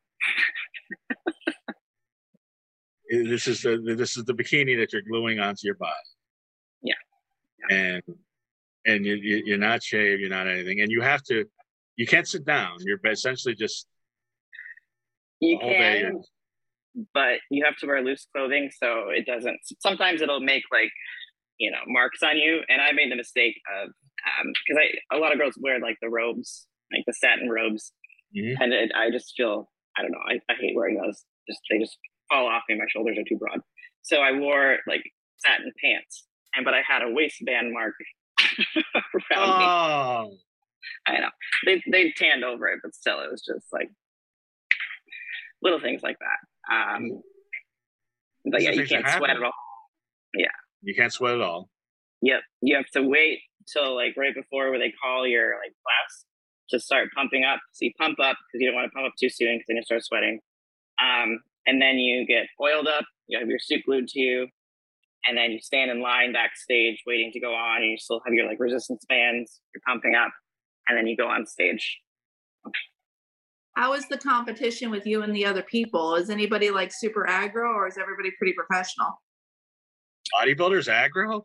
This is the bikini that you're gluing onto your body. Yeah. And you're not shaved, you're not anything, and you can't sit down. You're essentially just but you have to wear loose clothing, so it doesn't. Sometimes it'll make like marks on you, and I made the mistake of because a lot of girls wear like the robes, like the satin robes, and I just feel, I don't know, I hate wearing those. They just fall off me. My shoulders are too broad, so I wore like satin pants, but I had a waistband mark around me. I know they tanned over it, but still, it was just like little things like that. But yeah, you can't sweat at all. Yeah, you can't sweat at all. Yep, you have to wait till like right before where they call your like class to start pumping up. So you pump up because you don't want to pump up too soon, because then you start sweating. And then you get oiled up. You have your suit glued to you, and then you stand in line backstage waiting to go on. And you still have your like resistance bands. You're pumping up, and then you go on stage. How is the competition with you and the other people? Is anybody like super aggro, or is everybody pretty professional? Bodybuilders aggro?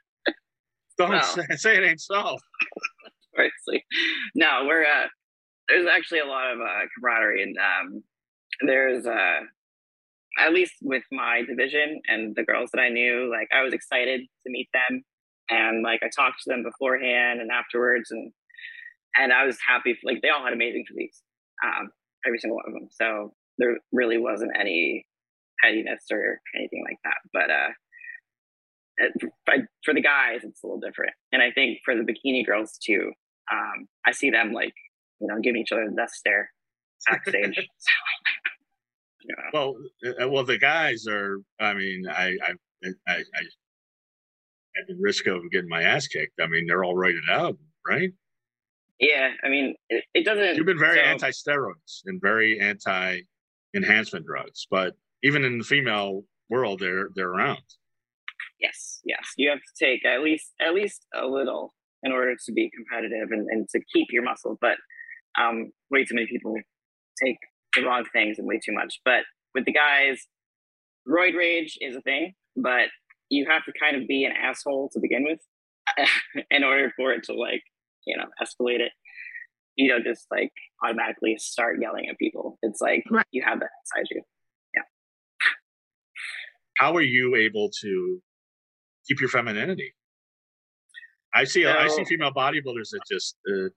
Don't say it ain't so. Seriously. No, there's actually a lot of camaraderie, and there's at least with my division and the girls that I knew, like I was excited to meet them, and like I talked to them beforehand and afterwards, and I was happy. Like they all had amazing physiques, every single one of them. So there really wasn't any pettiness or anything like that. But for the guys, it's a little different, and I think for the bikini girls too, I see them like giving each other the death stare backstage. Well, the guys are. I mean, I at the risk of getting my ass kicked. I mean, they're all rated out, right? Yeah, I mean, it doesn't. You've been very anti-steroids and very anti-enhancement drugs, but even in the female world, they're around. Yes, you have to take at least a little in order to be competitive and to keep your muscle. But way too many people take the wrong things and way too much. But with the guys, roid rage is a thing, but you have to kind of be an asshole to begin with in order for it to escalate it. You don't just like automatically start yelling at people. It's like you have that inside you. Yeah. How are you able to keep your femininity? I see female bodybuilders that just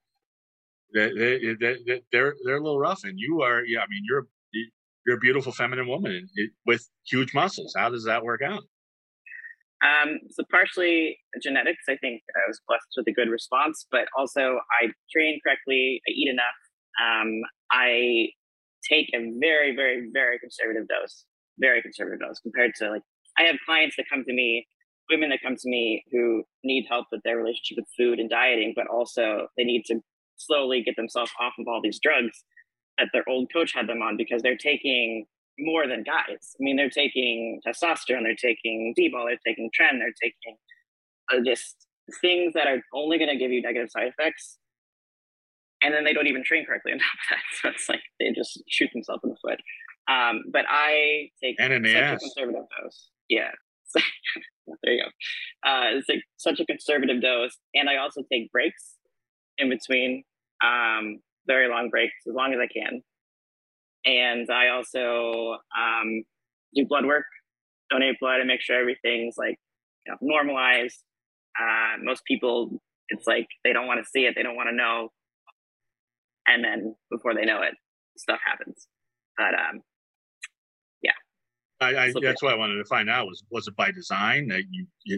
they're a little rough, and you are. Yeah, I mean, you're a beautiful feminine woman with huge muscles. How does that work out? So partially genetics. I think I was blessed with a good response, but also I train correctly. I eat enough. I take a very, very, very conservative dose compared to like I have clients that come to me, women that come to me who need help with their relationship with food and dieting, but also they need to slowly get themselves off of all these drugs that their old coach had them on because they're taking more than guys. I mean, they're taking testosterone, they're taking D-bol, they're taking tren, they're taking just things that are only going to give you negative side effects. And then they don't even train correctly on top of that. So it's like they just shoot themselves in the foot. But I take such a conservative dose. Yeah. There you go. It's like such a conservative dose. And I also take breaks in between, very long breaks, as long as I can. And I also do blood work, donate blood, and make sure everything's like normalized. Most people, it's like they don't want to see it, they don't want to know, and then before they know it, stuff happens. But yeah, that's what I wanted to find out was it by design that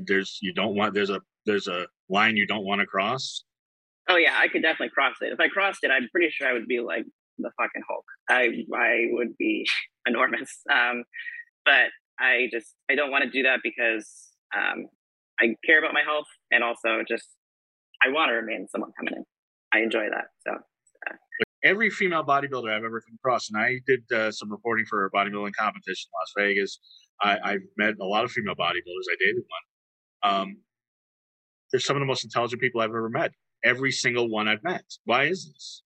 there's a line you don't want to cross? Oh yeah, I could definitely cross it. If I crossed it, I'm pretty sure I would be like the fucking Hulk. I would be enormous. But I don't want to do that because I care about my health, and also just I want to remain somewhat feminine. I enjoy that. So every female bodybuilder I've ever come across, and I did some reporting for a bodybuilding competition in Las Vegas. I've met a lot of female bodybuilders. I dated one. They're some of the most intelligent people I've ever met. Every single one I've met. Why is this?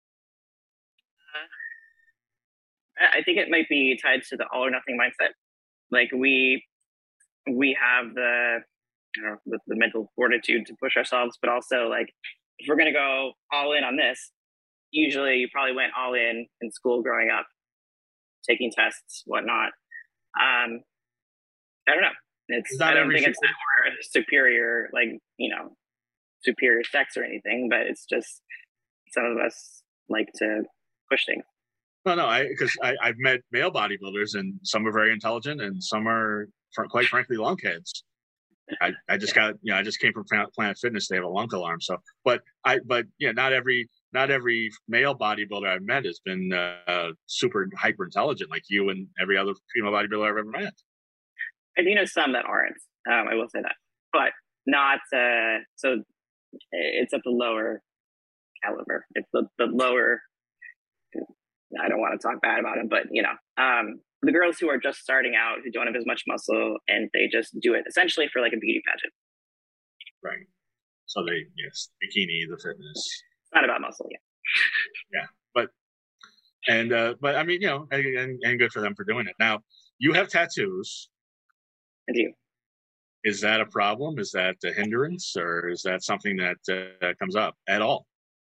I think it might be tied to the all or nothing mindset. Like we have the mental fortitude to push ourselves, but also like if we're gonna go all in on this, usually you probably went all in school growing up, taking tests, whatnot. I don't know. I don't think it's that we're superior, superior sex or anything, but it's just some of us like to push things. No, because I've met male bodybuilders, and some are very intelligent, and some are, quite frankly, lunkheads. I just came from Planet Fitness. They have a lunk alarm. So, but not every male bodybuilder I've met has been super hyper intelligent like you and every other female bodybuilder I've ever met. I do know some that aren't. I will say that, but not. So it's at the lower caliber. It's the lower. I don't want to talk bad about them, but the girls who are just starting out, who don't have as much muscle, and they just do it essentially for like a beauty pageant. Right. So bikini, the fitness. It's not about muscle, yeah. Yeah, but I mean, and good for them for doing it. Now, you have tattoos. I do. Is that a problem? Is that a hindrance, or is that something that comes up at all?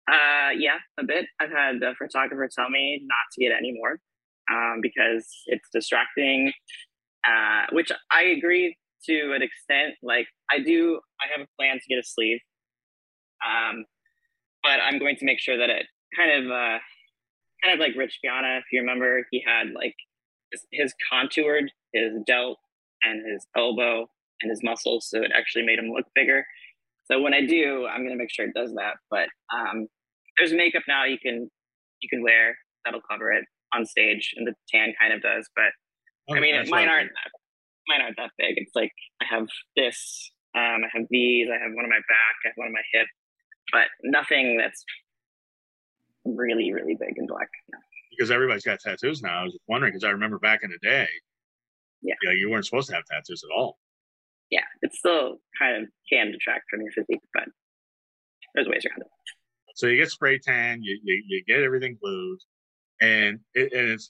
Yeah, a bit. I've had the photographer tell me not to get any more because it's distracting, which I agree to an extent. Like I have a plan to get a sleeve, um, but I'm going to make sure that it kind of like Rich Piana, if you remember, he had like his contoured his delt and his elbow and his muscles, so it actually made him look bigger. So when I do, I'm gonna make sure it does that. But there's makeup now you can wear that'll cover it on stage, and the tan kind of does. But I mean, mine aren't that big. It's like I have this, I have these, I have one on my back, I have one on my hip, but nothing that's really really big and black. No. Because everybody's got tattoos now. I was wondering because I remember back in the day, you weren't supposed to have tattoos at all. Yeah, it still kind of can detract from your physique, but there's ways around it. So you get spray tan, you get everything glued, and it's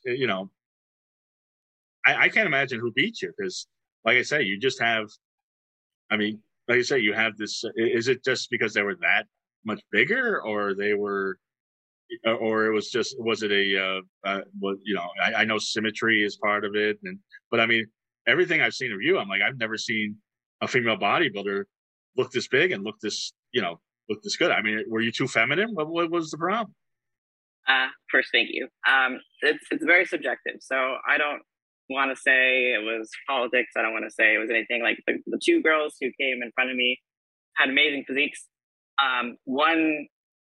I can't imagine who beat you because, like I say, you just have. I mean, like I say, you have this. Is it just because they were that much bigger, or they were, or it was just was it a I know symmetry is part of it, but I mean everything I've seen of you, I'm like I've never seen a female bodybuilder look this big and look this good. I mean, were you too feminine? What was the problem? First, thank you. It's very subjective, so I don't want to say it was politics. I don't want to say it was anything. Like the two girls who came in front of me had amazing physiques. One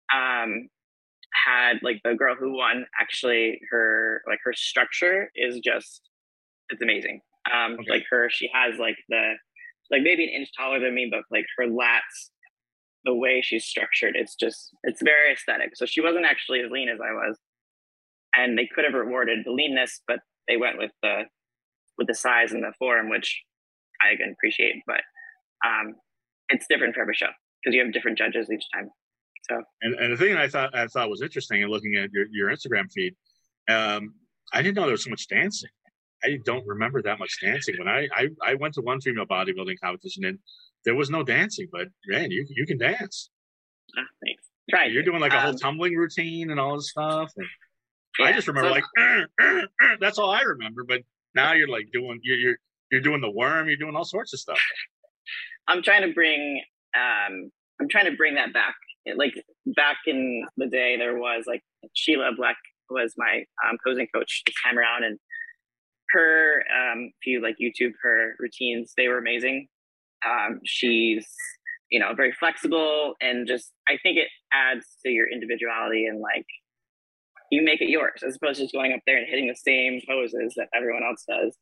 had like the girl who won. Actually, her structure is just it's amazing. Okay. Like she has like maybe an inch taller than me, but like her lats, the way she's structured, it's very aesthetic. So she wasn't actually as lean as I was, and they could have rewarded the leanness, but they went with the size and the form, which I again appreciate. But it's different for every show because you have different judges each time. So and the thing I thought was interesting in looking at your Instagram feed, I didn't know there was so much dancing. I don't remember that much dancing. When I went to one female bodybuilding competition and there was no dancing, but man, you can dance. Thanks. Try. You're doing like a whole tumbling routine and all this stuff. And I just remember that's all I remember. But now you're like doing you're doing the worm. You're doing all sorts of stuff. I'm trying to bring that back. Like back in the day, there was like Sheila Black was my posing coach this time around, and her if you like YouTube her routines, they were amazing. She's very flexible, and just I think it adds to your individuality, and like you make it yours as opposed to just going up there and hitting the same poses that everyone else does.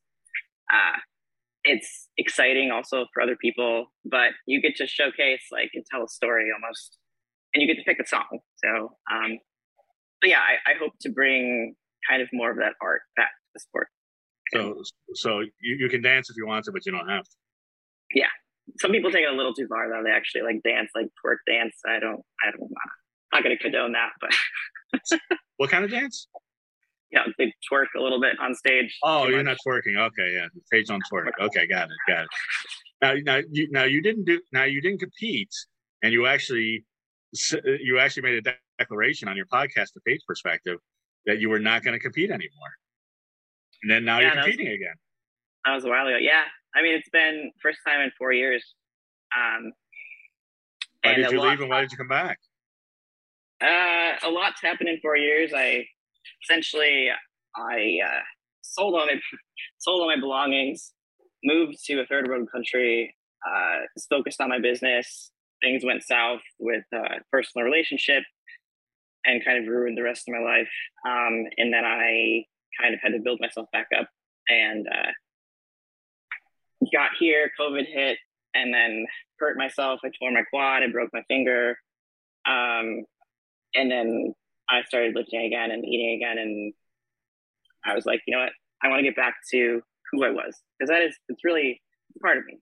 It's exciting also for other people, but you get to showcase like and tell a story almost, and you get to pick a song. So but yeah, I hope to bring kind of more of that art back to the sport. So you can dance if you want to, but you don't have to. Yeah. Some people take it a little too far though. They actually like dance, like twerk dance. I don't I'm not going to condone that, but what kind of dance? Yeah, they twerk a little bit on stage. Oh, you're not twerking. Okay, yeah, the stage on twerk. Okay, got it. Now you didn't compete, and you actually made a declaration on your podcast, The Paige Perspective, that you were not going to compete anymore. And then now you're competing again. That was a while ago. Yeah. I mean, it's been first time in 4 years. Why did you leave and why did you come back? A lot's happened in 4 years. I sold all my belongings, moved to a third world country, focused on my business. Things went south with a personal relationship and kind of ruined the rest of my life. And then I kind of had to build myself back up, and got here, COVID hit, and then hurt myself. I tore my quad, I broke my finger. And then I started lifting again and eating again. And I was like, you know what? I want to get back to who I was, because it's really part of me,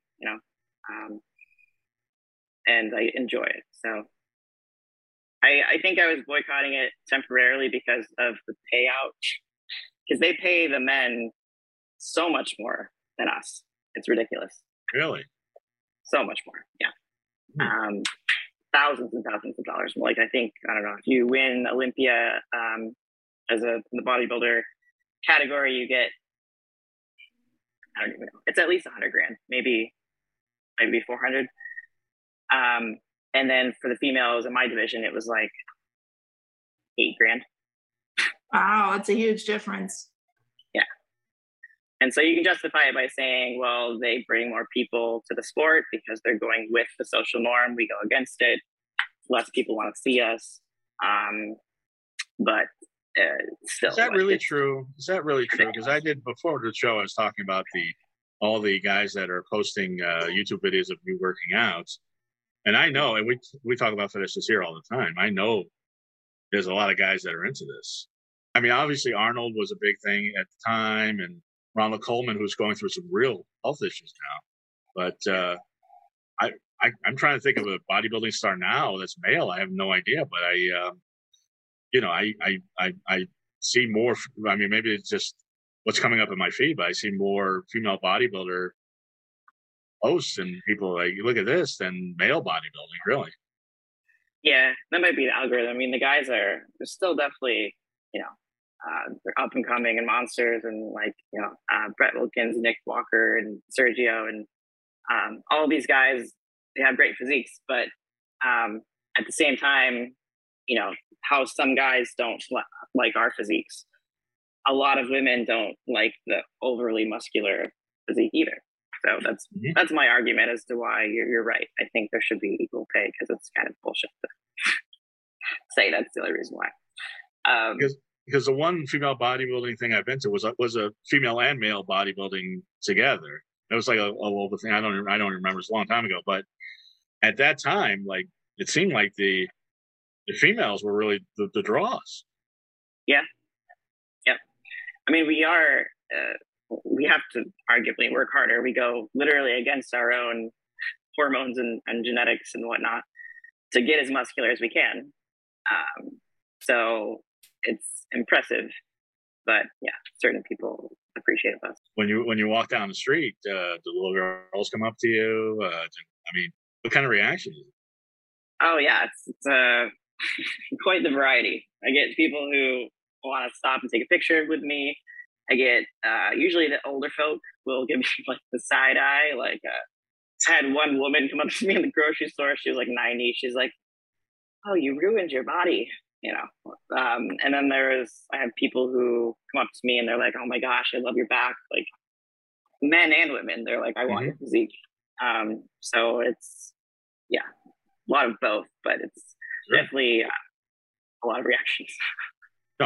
and I enjoy it. So I think I was boycotting it temporarily because of the payout, because they pay the men so much more than us. It's ridiculous. Really? So much more. Yeah. thousands and thousands of dollars. Like, I think, I don't know, if you win Olympia as in the bodybuilder category, you get, I don't even know, it's at least 100 grand, maybe 400. And then for the females in my division, it was like 8 grand. Wow, that's a huge difference. Yeah. And so you can justify it by saying, well, they bring more people to the sport because they're going with the social norm. We go against it. Less people want to see us. But still. Is that really true? Is that really true? Because I did, before the show, I was talking about all the guys that are posting YouTube videos of you working out. And I know, and we talk about fetishes here all the time. I know there's a lot of guys that are into this. I mean, obviously Arnold was a big thing at the time, and Ronald Coleman, who's going through some real health issues now. But I'm trying to think of a bodybuilding star now that's male. I have no idea, but I see more. I mean, maybe it's just what's coming up in my feed, but I see more female bodybuilder posts and people like, look at this, than male bodybuilding, really. Yeah, that might be the algorithm. I mean, the guys they're still definitely, they're up and coming and monsters, and like, Brett Wilkins, Nick Walker, and Sergio, and all of these guys, they have great physiques, but at the same time, how some guys don't like our physiques. A lot of women don't like the overly muscular physique either. So that's my argument as to why you're right. I think there should be equal pay, because it's kind of bullshit to say that's the only reason why. Because the one female bodybuilding thing I've been to was a female and male bodybuilding together. It was like a local thing. I don't remember. It was a long time ago, but at that time, like, it seemed like the females were really the draws. Yeah. I mean, we have to arguably work harder. We go literally against our own hormones and genetics and whatnot to get as muscular as we can. So it's impressive, but yeah, certain people appreciate us. When you walk down the street, do little girls come up to you? What kind of reaction is it? Oh yeah, it's quite the variety. I get people who want to stop and take a picture with me. I get usually the older folk will give me like the side eye. Like I had one woman come up to me in the grocery store. She was like 90. She's like, "Oh, you ruined your body," And then I have people who come up to me and they're like, "Oh my gosh, I love your back." Like men and women, they're like, "I want your physique." So it's a lot of both, but it's definitely a lot of reactions. No,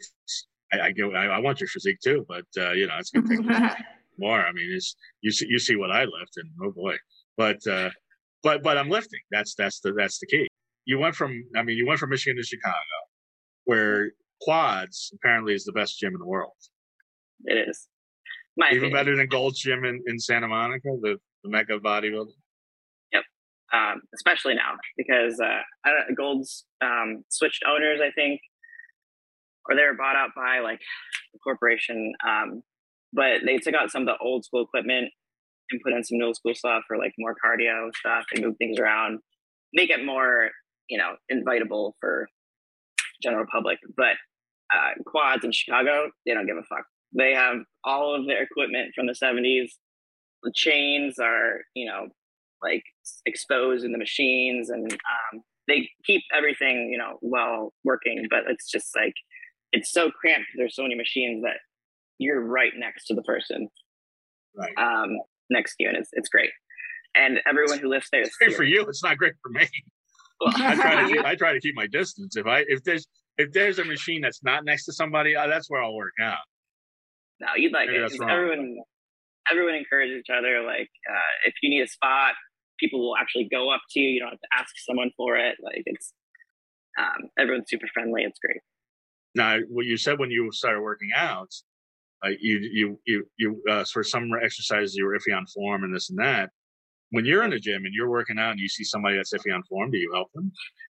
I want your physique too, but it's gonna take more. I mean, you see what I lift, and oh boy, but I'm lifting. That's the key. You went from Michigan to Chicago, where Quads apparently is the best gym in the world. It is. Even better than Gold's Gym in Santa Monica, the mecca of bodybuilding. Yep. Especially now, because Gold's switched owners, I think, or they were bought out by like a corporation. But they took out some of the old school equipment and put in some new school stuff for like more cardio stuff. They move things around, make it more, invitable for general public. But Quads in Chicago, they don't give a fuck. They have all of their equipment from the 70s. The chains are, like exposed in the machines, and they keep everything, well working. But it's just like, it's so cramped because there's so many machines that you're right next to the person, right? Next to you, and it's great. And everyone who lifts there, it's great for you. It's not great for me. Well, I try to keep my distance. If there's a machine that's not next to somebody, that's where I'll work out. No, you'd like it. Everyone encourages each other. Like, if you need a spot, people will actually go up to you. You don't have to ask someone for it. Like, it's everyone's super friendly. It's great. Now, what you said when you started working out, you for some exercises you were iffy on form and this and that. When you're in the gym and you're working out and you see somebody that's iffy on form, do you help them?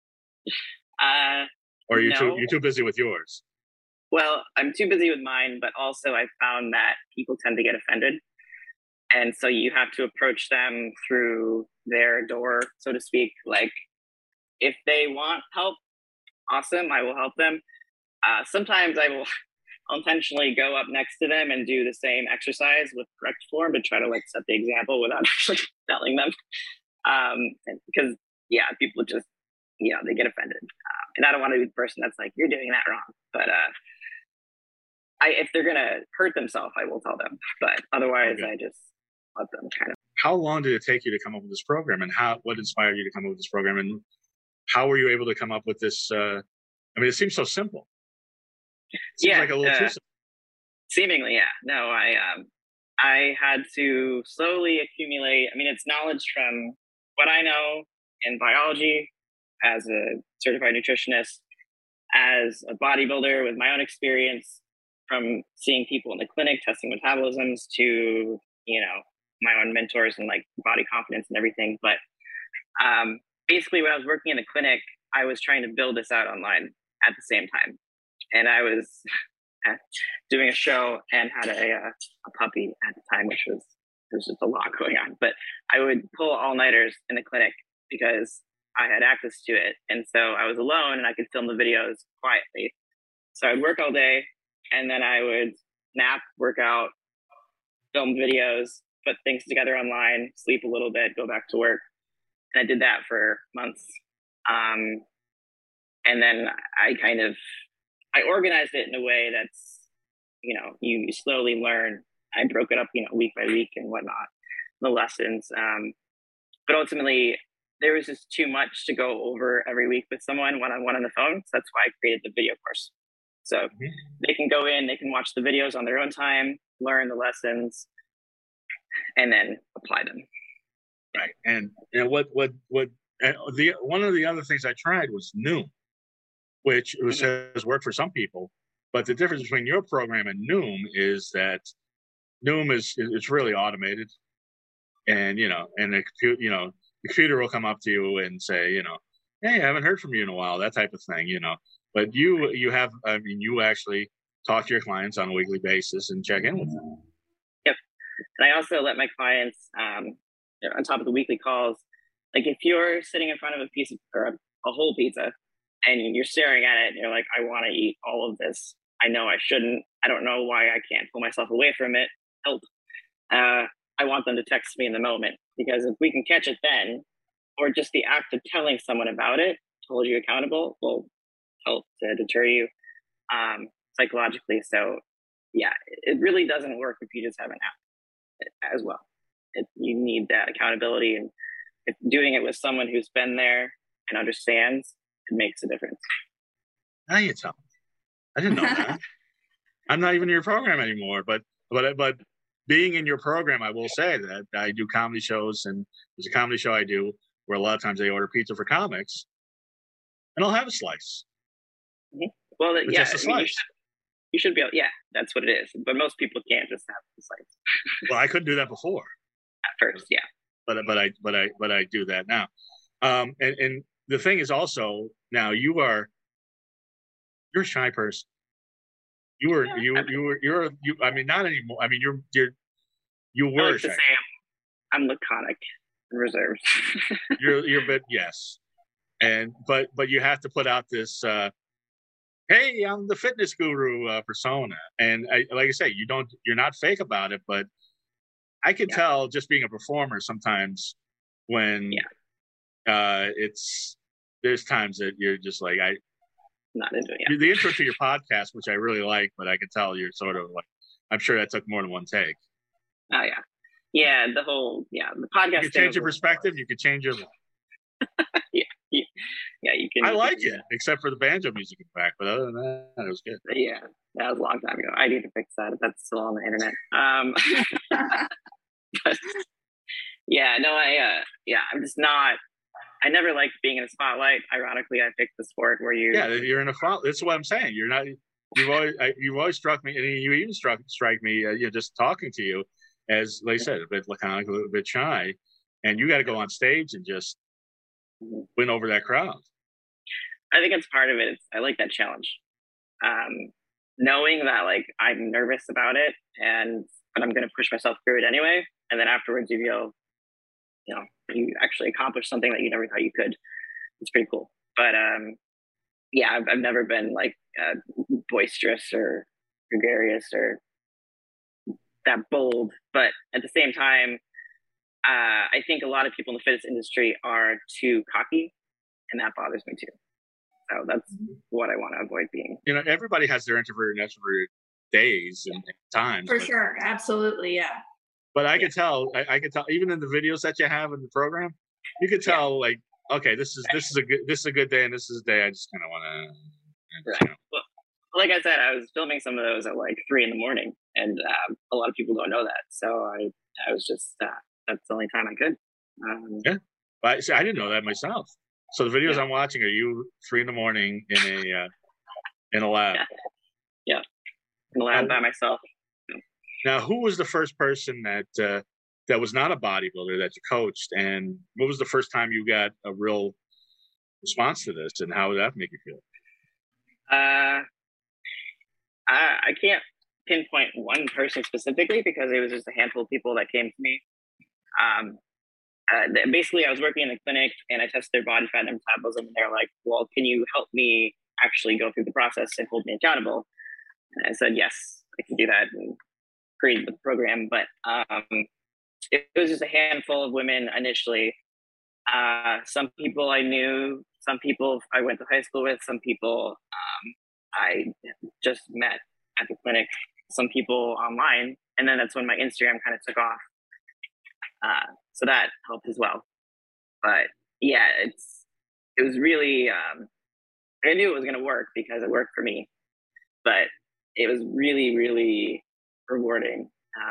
Or are you you're too busy with yours? Well, I'm too busy with mine, but also I found that people tend to get offended. And so you have to approach them through their door, so to speak. Like, if they want help, awesome, I will help them. Sometimes I'll intentionally go up next to them and do the same exercise with correct form to try to like set the example without actually telling them. Because people just, they get offended. And I don't want to be the person that's like, you're doing that wrong. But if they're going to hurt themselves, I will tell them. But otherwise, I just let them kind of. How long did it take you to come up with this program, and what inspired you to come up with this program, and how were you able to come up with this? It seems so simple. It seems like a little too simple. Seemingly, yeah. No, I had to slowly accumulate. It's knowledge from what I know in biology as a certified nutritionist, as a bodybuilder with my own experience from seeing people in the clinic, testing metabolisms, to, my own mentors and like body confidence and everything. But basically when I was working in the clinic, I was trying to build this out online at the same time. And I was doing a show and had a puppy at the time, which was, there's just a lot going on. But I would pull all-nighters in the clinic because I had access to it. And so I was alone and I could film the videos quietly. So I'd work all day and then I would nap, work out, film videos, put things together online, sleep a little bit, go back to work. And I did that for months. And then I organized it in a way that's, you slowly learn. I broke it up, week by week and whatnot, the lessons. But ultimately, there was just too much to go over every week with someone one-on-one on the phone. So that's why I created the video course. So they can go in, they can watch the videos on their own time, learn the lessons, and then apply them. Right. And one of the other things I tried was Noom, which has worked for some people. But the difference between your program and Noom is that Noom it's really automated, and the computer will come up to you and say, hey, I haven't heard from you in a while, that type of thing, But you have, you actually talk to your clients on a weekly basis and check in with them. Yep. And I also let my clients, on top of the weekly calls, like if you're sitting in front of a piece of, or a whole pizza, and you're staring at it and you're like, I want to eat all of this. I know I shouldn't. I don't know why I can't pull myself away from it. Help. I want them to text me in the moment, because if we can catch it then, or just the act of telling someone about it, hold you accountable, will help to deter you psychologically. So yeah, it really doesn't work if you just have an app as well. You need that accountability, and if doing it with someone who's been there and understands, it makes a difference. Now you tell me. I didn't know that. I'm not even in your program anymore, but being in your program, I will say that I do comedy shows, and there's a comedy show I do where a lot of times they order pizza for comics, and I'll have a slice. Mm-hmm. Well, yeah, just a slice. You should be able. Yeah, that's what it is. But most people can't just have the slice. Well, I couldn't do that before. At first, yeah. But I do that now. And the thing is also, now you're a shy person. You're not anymore. You were shy. I'm laconic and reserved. you're a bit, yes. But you have to put out this hey, I'm the fitness guru persona. And like I say, you're not fake about it, but I can tell just being a performer sometimes when there's times that you're just like, not into it. The intro to your podcast, which I really like, but I can tell you're sort of like, I'm sure that took more than one take. Oh yeah. Yeah. The podcast. You can change your perspective. You can change your Yeah, you can. I like it, except for the banjo music in the back, but other than that, it was good. Yeah, that was a long time ago. I need to fix that. That's still on the internet. But yeah, no, I'm just not. I never liked being in a spotlight. Ironically, I picked the sport where you're in a spotlight. That's what I'm saying. You're not. You've always struck me, and you even strike me. Just talking to you, as like I said, a bit laconic, a little bit shy, and you got to go on stage and just win over that crowd. I think it's part of it. I like that challenge. Knowing that like I'm nervous about it, but I'm going to push myself through it anyway. And then afterwards you feel, you actually accomplished something that you never thought you could. it's pretty cool. But yeah, I've never been like boisterous or gregarious or that bold. But at the same time, I think a lot of people in the fitness industry are too cocky, and that bothers me too. So that's what I want to avoid being. You know, everybody has their introvert and extrovert days and times. For sure. Absolutely. Yeah. But I could tell, I could tell, even in the videos that you have in the program, you could tell, like, okay, this is a good day, and this is a day I just kind of want to. Right. Well, like I said, I was filming some of those at like 3 a.m, and a lot of people don't know that. So I was just that's the only time I could. Yeah, but see, I didn't know that myself. So the videos I'm watching are you 3 a.m. in a lab. Yeah, in the lab by myself. Now, who was the first person that was not a bodybuilder that you coached, and what was the first time you got a real response to this, and how did that make you feel? I can't pinpoint one person specifically because it was just a handful of people that came to me. Basically, I was working in a clinic and I tested their body fat and metabolism, and they're like, "Well, can you help me actually go through the process and hold me accountable?" And I said, "Yes, I can do that," and created the program. But it was just a handful of women initially. Some people I knew, some people I went to high school with, some people I just met at the clinic, some people online, and then that's when my Instagram kind of took off. So that helped as well. But yeah, it was really I knew it was going to work because it worked for me, but it was really, really rewarding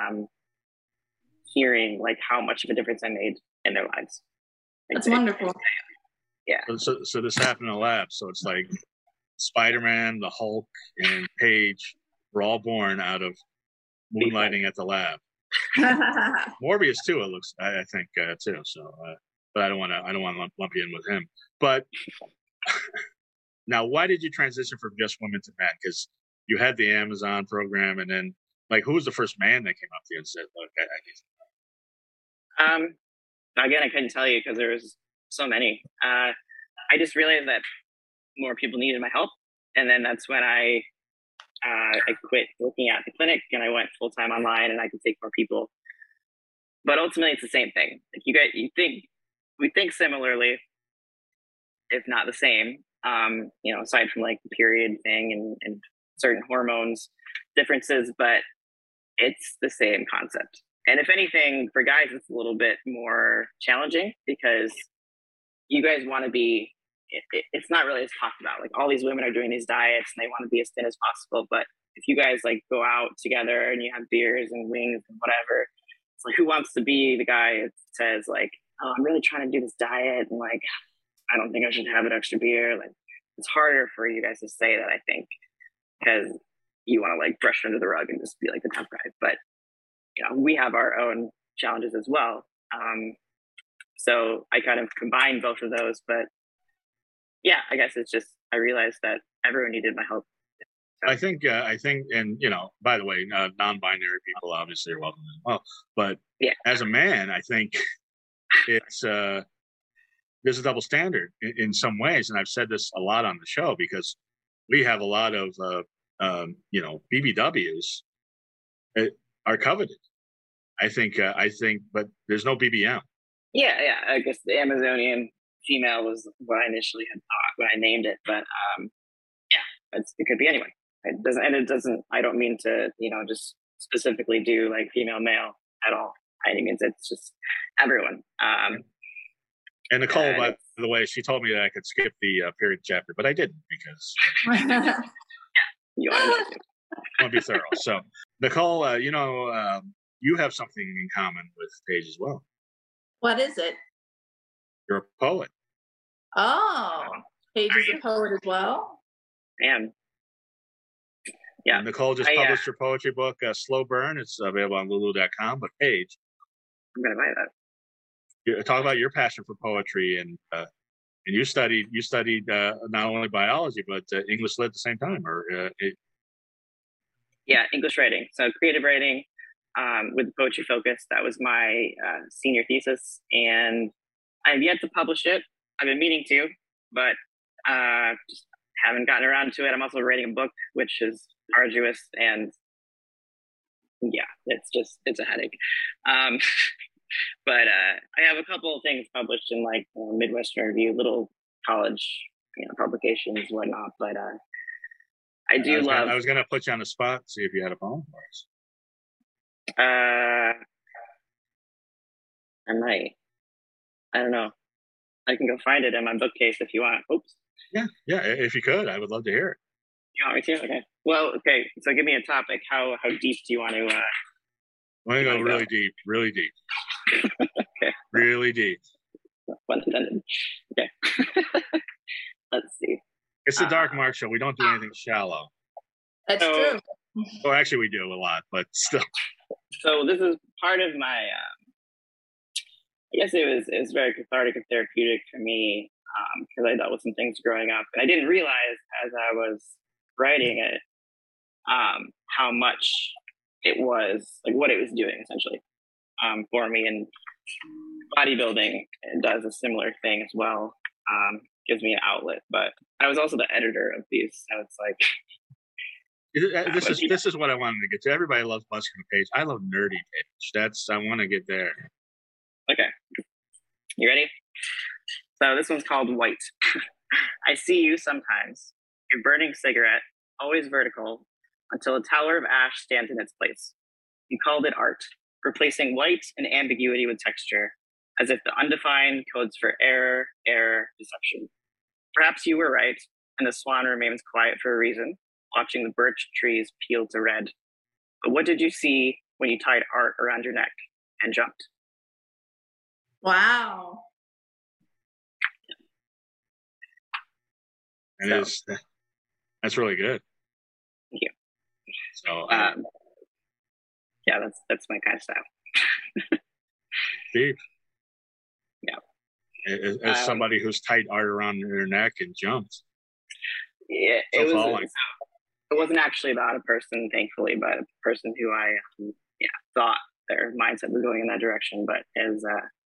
hearing like how much of a difference I made in their lives. That's wonderful. Yeah. So this happened in a lab. So it's like Spider-Man, the Hulk, and Paige were all born out of moonlighting at the lab. Morbius too. It looks, I think too. So, but I don't want to lump you in with him. But now, why did you transition from just women to men? Because you had the Amazon program, and then like, who was the first man that came up to you and said, "Look, I need"? Again, I couldn't tell you because there was so many. I just realized that more people needed my help, and then that's when I quit working at the clinic and I went full time online, and I could take more people. But ultimately, it's the same thing. Like we think similarly, if not the same. Aside from like the period thing and certain hormones differences, but it's the same concept. And if anything, for guys, it's a little bit more challenging because you guys want to be, it's not really as talked about. Like all these women are doing these diets and they want to be as thin as possible. But if you guys like go out together and you have beers and wings and whatever, it's like, who wants to be the guy that says like, "Oh, I'm really trying to do this diet and like, I don't think I should have an extra beer." Like it's harder for you guys to say that, I think, because you want to like brush under the rug and just be like the tough guy. But we have our own challenges as well. So I kind of combined both of those. But yeah, I guess it's just I realized that everyone needed my help. So. I think, and by the way, non-binary people obviously are welcome as well. But as a man, I think it's there's a double standard in some ways, and I've said this a lot on the show because we have a lot of BBWs are coveted. I think, but there's no BBM. Yeah. I guess the Amazonian female was what I initially had thought when I named it, but it could be anyone. It doesn't. I don't mean to, just specifically do like female, male at all. By any means, it's just everyone. And Nicole, by the way, she told me that I could skip the period chapter, but I didn't because you want to be thorough. So, Nicole, you have something in common with Paige as well. What is it? You're a poet. Oh, Paige is a poet as well? And yeah. And Nicole just published her poetry book, Slow Burn. It's available on Lulu.com. But Paige, I'm going to buy that. Talk about your passion for poetry, and you studied not only biology but English lit at the same time, English writing. So creative writing with the poetry focus. That was my senior thesis, and I've yet to publish it. I've been meaning to, but just haven't gotten around to it. I'm also writing a book, which is arduous, and yeah, it's a headache. But I have a couple of things published in like Midwestern Review, little college publications, whatnot. But I was gonna put you on the spot, see if you had a poem for us. I might. I don't know. I can go find it in my bookcase if you want. Oops. Yeah. If you could, I would love to hear it. You want me to? Okay. Well, okay. So give me a topic. How deep do you want to? I want to go really deep. Okay. Really deep. Pun intended. Okay. Let's see. It's the Dark Mark Show. We don't do anything shallow. That's true. Well, actually, we do a lot, but still. So this is part of my. I guess it was very cathartic and therapeutic for me because I dealt with some things growing up, and I didn't realize as I was writing it how much it was like what it was doing essentially for me. And bodybuilding does a similar thing as well. Gives me an outlet, but I was also the editor of these, so it's like. This is what I wanted to get to. Everybody loves Busker and Paige. I love nerdy Paige. I want to get there. Okay. You ready? So this one's called White. I see you sometimes. Your burning cigarette, always vertical, until a tower of ash stands in its place. You called it art, replacing white and ambiguity with texture, as if the undefined codes for error, deception. Perhaps you were right, and the swan remains quiet for a reason, watching the birch trees peel to red. But what did you see when you tied art around your neck and jumped? Wow. That's really good. Thank you. So, yeah, that's my kind of style. Deep. Yeah. As somebody who's tied art around their neck and jumped. Yeah, it wasn't actually about a person, thankfully, but a person who I thought their mindset was going in that direction. But as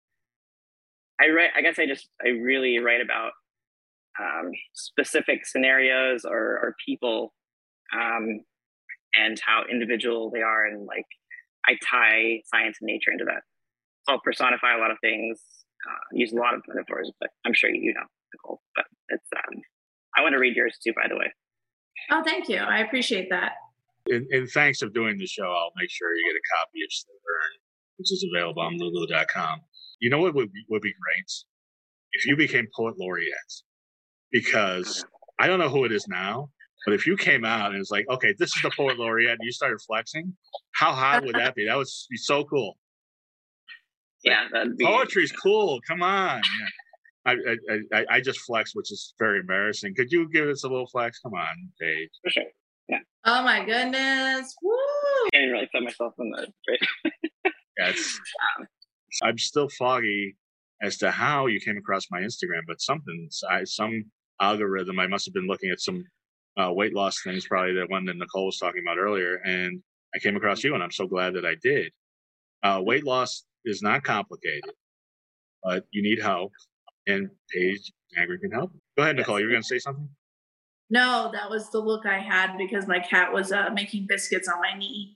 I really write about specific scenarios or people and how individual they are, and like I tie science and nature into that. So I'll personify a lot of things, use a lot of metaphors, but I'm sure you know, Nicole. But it's I want to read yours too, by the way. Oh, thank you. I appreciate that. In thanks of doing the show, I'll make sure you get a copy of Slow Burn, which is available on Lulu.com. You know what would be great? If you became poet laureate. Because I don't know who it is now, but if you came out and it's like, okay, this is the poet laureate, and you started flexing, how hot would that be? That would be so cool. Yeah, that'd be poetry's cool. Come on. Yeah. I just flexed, which is very embarrassing. Could you give us a little flex? Come on, Paige. For sure. Yeah. Oh my goodness. Woo! I can't even really put myself in the Yeah, I'm still foggy as to how you came across my Instagram, but some algorithm. I must have been looking at some weight loss things, probably the one that Nicole was talking about earlier, and I came across you, and I'm so glad that I did. Weight loss is not complicated, but you need help, and Paige Angry can help. Go ahead, Nicole. You were going to say something? No, that was the look I had because my cat was making biscuits on my knee.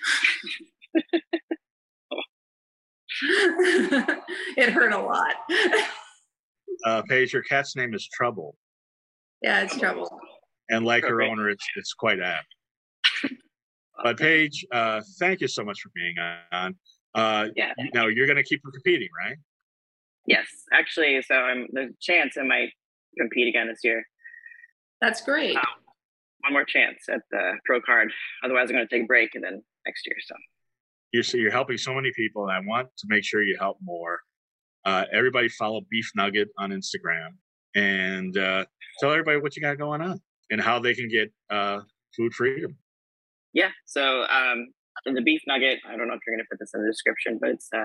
It hurt a lot. Paige, your cat's name is Trouble. Yeah, it's Trouble. And like her owner, it's quite apt. But Paige, thank you so much for being on. Now you're going to keep competing, right? Yes, actually. So there's a chance I might compete again this year. That's great. One more chance at the pro card. Otherwise, I'm going to take a break and then next year. So you're helping so many people, and I want to make sure you help more. Everybody follow Beef Nugget on Instagram, and tell everybody what you got going on and how they can get food freedom. Yeah. So the Beef Nugget, I don't know if you're going to put this in the description, but it's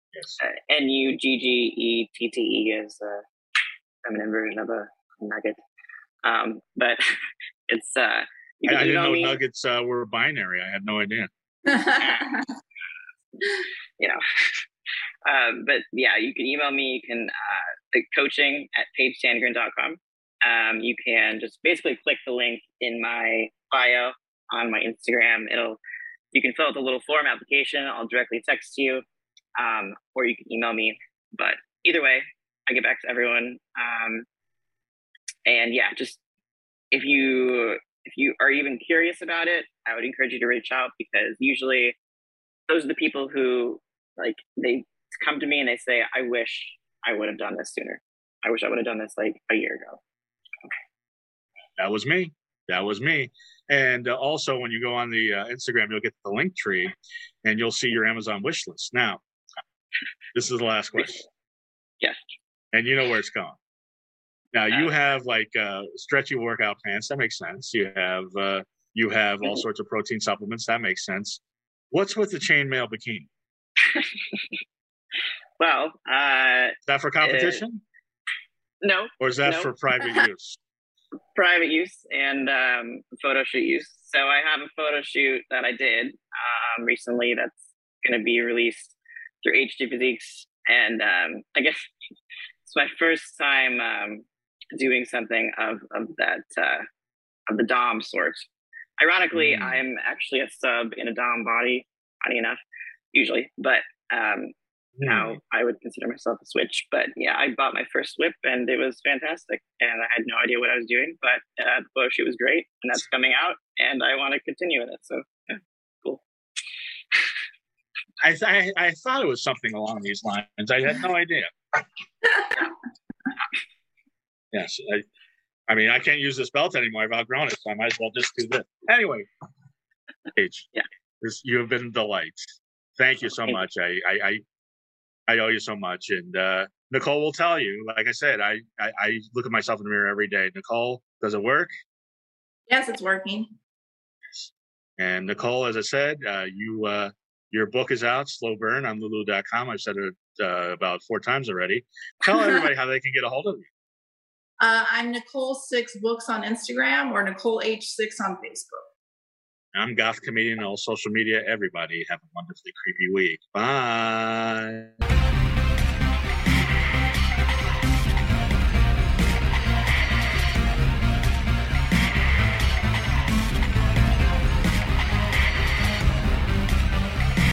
NUGGETTE is a feminine version of a nugget. But it's I didn't know nuggets were binary. I had no idea. But yeah, you can email me. You can coaching at paigesandgren.com. you can just basically click the link in my bio on my Instagram. You can fill out the little form application. I'll directly text you, or you can email me. But either way, I get back to everyone. And yeah, just if you are even curious about it, I would encourage you to reach out, because usually those are the people who, like, they come to me and they say, I wish I would have done this sooner. I wish I would have done this like a year ago. That was me. And also, when you go on the Instagram, you'll get the link tree and you'll see your Amazon wish list. Now, this is the last question. Yes. And you know where it's going. Now, you have like stretchy workout pants. That makes sense. You have all sorts of protein supplements. That makes sense. What's with the chainmail bikini? Well, is that for competition? No. Or is that for private use? Private use and photo shoot use. So I have a photo shoot that I did recently that's going to be released through HD Physiques. And I guess it's my first time doing something of the Dom sort. Ironically, I'm actually a sub in a Dom body, funny enough, usually. But now I would consider myself a switch. But yeah, I bought my first whip and it was fantastic. And I had no idea what I was doing, but the photo shoot was great. And that's coming out and I want to continue with it. So yeah, cool. I thought it was something along these lines. I had no idea. Yes. I mean, I can't use this belt anymore. I've outgrown it, so I might as well just do this. Anyway, Paige, you have been a delight. Thank you so much. I owe you so much. And Nicole will tell you, like I said, I look at myself in the mirror every day. Nicole, does it work? Yes, it's working. Yes. And Nicole, as I said, your book is out, Slow Burn, on Lulu.com. I've said it about 4 times already. Tell everybody how they can get a hold of you. I'm Nicole6Books on Instagram or Nicole H6 on Facebook. I'm Goth Comedian on all social media. Everybody have a wonderfully creepy week. Bye.